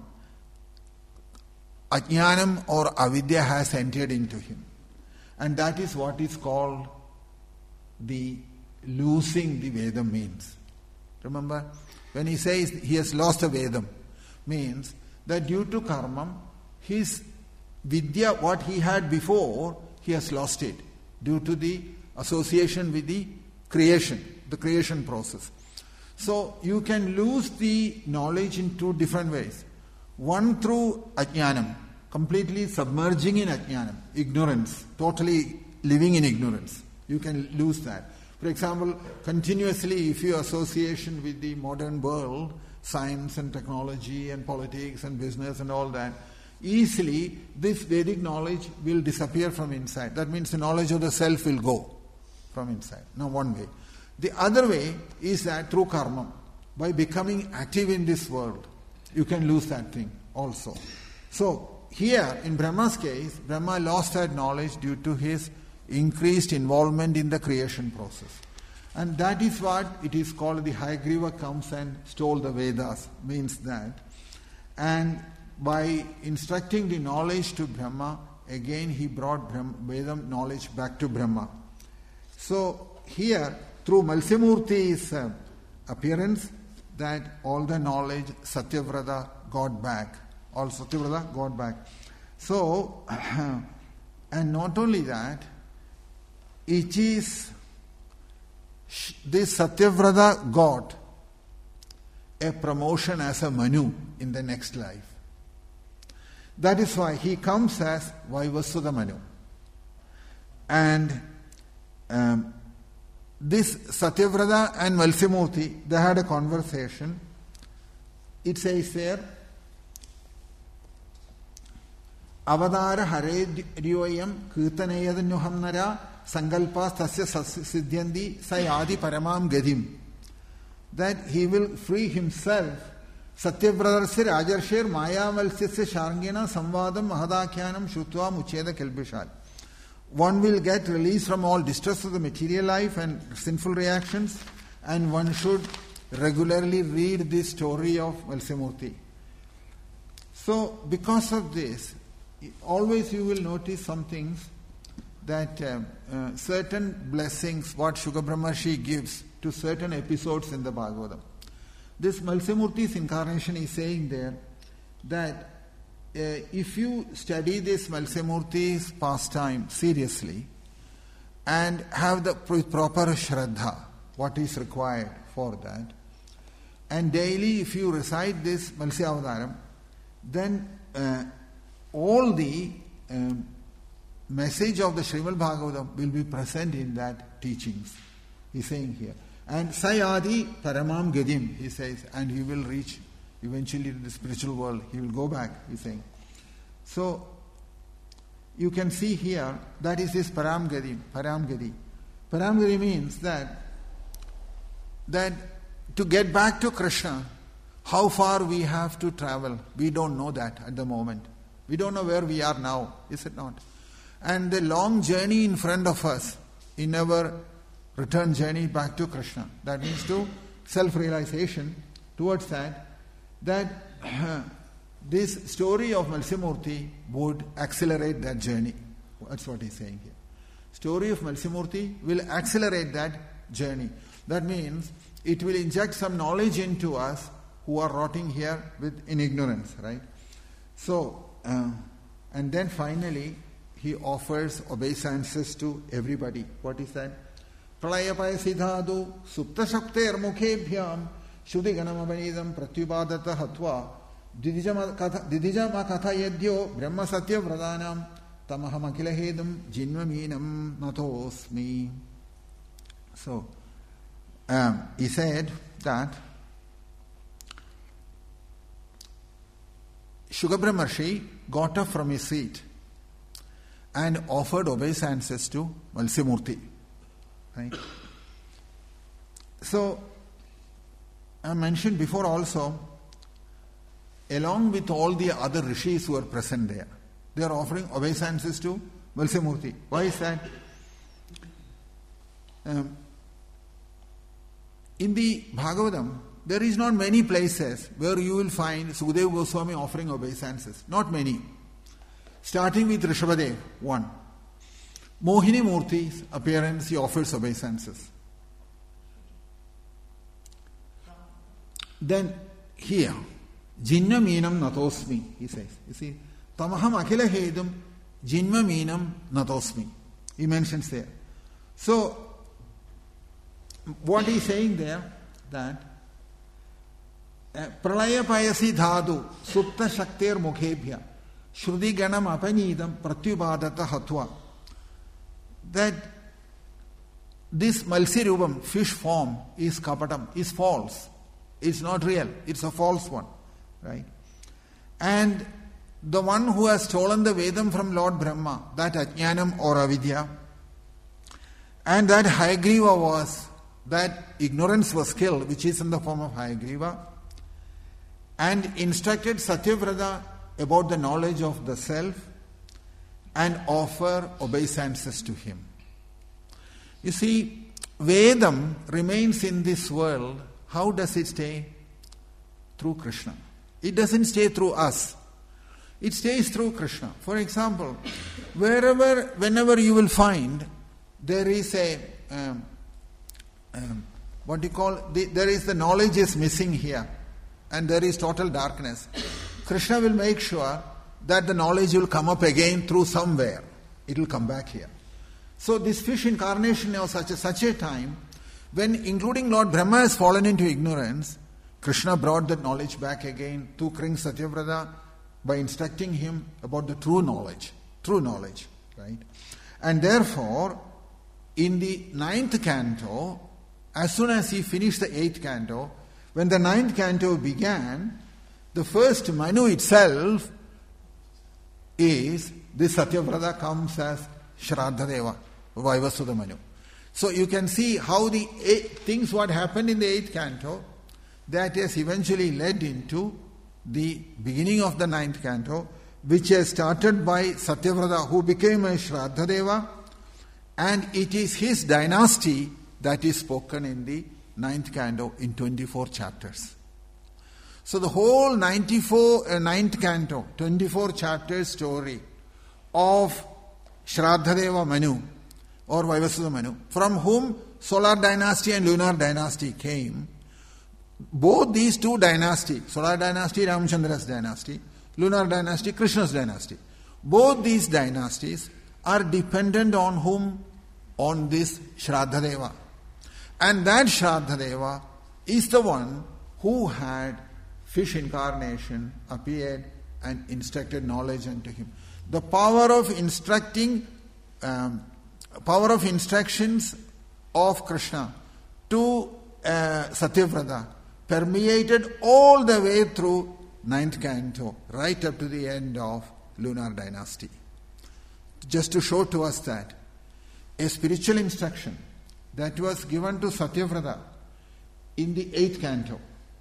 ajnanam or avidya has entered into him. And that is what is called the losing the Vedam means. Remember, when he says he has lost a Vedam, means that due to karma, his vidya, what he had before, he has lost it due to the association with the creation, the creation process. So you can lose the knowledge in two different ways. One through ajnanam, completely submerging in ajnanam, ignorance, totally living in ignorance. You can lose that. For example, continuously if you association with the modern world, science and technology and politics and business and all that, easily this Vedic knowledge will disappear from inside. That means the knowledge of the self will go from inside. Now one way. The other way is that through karma, by becoming active in this world, you can lose that thing also. So here in Brahma's case, Brahma lost that knowledge due to his increased involvement in the creation process. And that is what it is called, the Hayagriva comes and stole the Vedas, means that. And by instructing the knowledge to Brahma, again he brought Brahma, Vedam knowledge back to Brahma. So here, through Malsimurti's uh, appearance, that all the knowledge Satyavrata got back. All Satyavrata got back. So, and not only that, it is this Satyavrata got a promotion as a Manu in the next life. That is why he comes as Vaivasudha Manu. And um, this Satyavrata and Malsimurti, they had a conversation. It says there, Avadara Haredyoyam Kirtanayadanyuhamnara Sankalpas Tasya Siddhyandi Sayadi Paramam Gadim. That he will free himself. Satyavrata Rajarshir Maya Valsya Sharngena Samvadam Mahadakhyanam Shutva Mucheda Kelbishal. One will get release from all distress of the material life and sinful reactions, and one should regularly read this story of Malsimurti. So, because of this, always you will notice some things that uh, uh, certain blessings, what Shuka Brahmarshi gives to certain episodes in the Bhagavatam. This Malsimurti's incarnation is saying there that uh, if you study this Malsimurti's pastime seriously and have the proper Shraddha, what is required for that, and daily if you recite this Malsya Avadaram, then uh, all the um, message of the Srimad Bhagavatam will be present in that teachings. He's saying here. And Sayadi Paramam Gadim, he says, and he will reach eventually to the spiritual world. He will go back, he's saying. So, you can see here, that is his Param Gadim, Param Gadi. Param Gadi means that, that to get back to Krishna, How far we have to travel, we don't know that at the moment. We don't know where we are now, is it not? And the long journey in front of us, in our return journey back to Krishna, that means to self-realization, towards that, that uh, this story of Malsimurti would accelerate that journey. That's what he's saying here. Story of Malsimurti will accelerate that journey. That means it will inject some knowledge into us who are rotting here with in ignorance, right? So, uh, and then finally, he offers obeisances to everybody. What is that? Pralayapaya siddhadu suptashakter mukhebhyam shruti ganamabanidam pratyupadata hatva didijama katha yadyo brahma satya vradanam tamaham akilahedam jinvaminam natosmi. So, um, he said that Shugabra Maharshi got up from his seat and offered obeisances to Malsimurti. Right? So, I mentioned before also, along with all the other rishis who are present there, they are offering obeisances to Malsimurti. Why is that? Um, in the Bhagavatam, there is not many places where you will find Sukadeva Goswami offering obeisances. Not many. Starting with Rishabhadev, one. Mohini Murti's appearance, he offers obeisances. Then here, Jinva Meenam Natosmi, he says. You see, Tamaham Akila Hedam Jinva Meenam Natosmi. He mentions there. So, what he's saying there, that Pralaya Payasi Dhadu Supta Shaktir Mukhebhya Shruti Ganam Apanidam Pratyupadata Hatva. That this Malsirubam, fish form, is kapatam, is false. It's not real. It's a false one. Right? And the one who has stolen the Vedam from Lord Brahma, that Ajnanam or Avidya, and that Hayagriva was, that ignorance was killed, which is in the form of Hayagriva, and instructed Satyavrata about the knowledge of the self and offer obeisances to him. You see, Vedam remains in this world. How does it stay? Through Krishna. It doesn't stay through us. It stays through Krishna. For example, wherever, whenever you will find there is a, um, um, what do you call, the, there is the knowledge is missing here, and there is total darkness. Krishna will make sure that the knowledge will come up again through somewhere. It will come back here. So this fish incarnation was such a, such a time when, including Lord Brahma, has fallen into ignorance. Krishna brought that knowledge back again to King Satyavrata by instructing him about the true knowledge. True knowledge, right? And therefore, in the ninth canto, as soon as he finished the eighth canto, when the ninth canto began, the first Manu itself is, this Satyavrata comes as Shraddhadeva, Vaivasudha Manu. So you can see how the eight, things what happened in the eighth canto, that has eventually led into the beginning of the ninth canto, which has started by Satyavrata, who became a Shraddhadeva, and it is his dynasty that is spoken in the ninth canto in twenty-four chapters. So the whole ninety-four, uh, ninth canto, twenty-four chapters story of Shraddhadeva Manu or Vaivasudha Manu, from whom solar dynasty and lunar dynasty came. Both these two dynasties, solar dynasty, Ramachandra's dynasty, lunar dynasty, Krishna's dynasty, both these dynasties are dependent on whom? On this Shraddhadeva. And that Shraddhadeva is the one who had fish incarnation, appeared and instructed knowledge unto him. The power of instructing, um, power of instructions of Krishna to uh, Satyavrata permeated all the way through ninth canto, right up to the end of lunar dynasty. Just to show to us that a spiritual instruction that was given to Satyavrata in the eighth canto,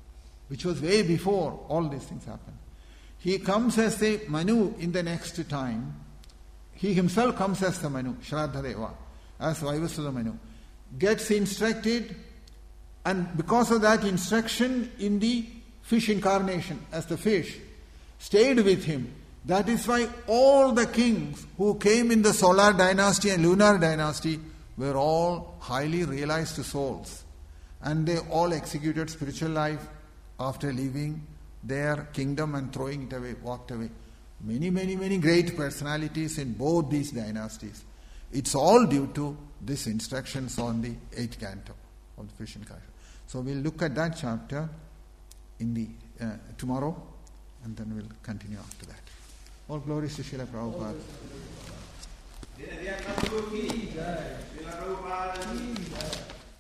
which was way before all these things happened. He comes as the Manu in the next time. He himself comes as the Manu, Shraddha Deva, as Vaivasudha Manu. Gets instructed, and because of that instruction in the fish incarnation, as the fish, stayed with him. That is why all the kings who came in the solar dynasty and lunar dynasty were all highly realized souls. And they all executed spiritual life after leaving their kingdom and throwing it away, walked away. Many, many, many great personalities in both these dynasties. It's all due to these instructions on the eighth canto of the fish incarnation. So we'll look at that chapter in the uh, tomorrow, and then we'll continue after that. All glories to Srila Prabhupada.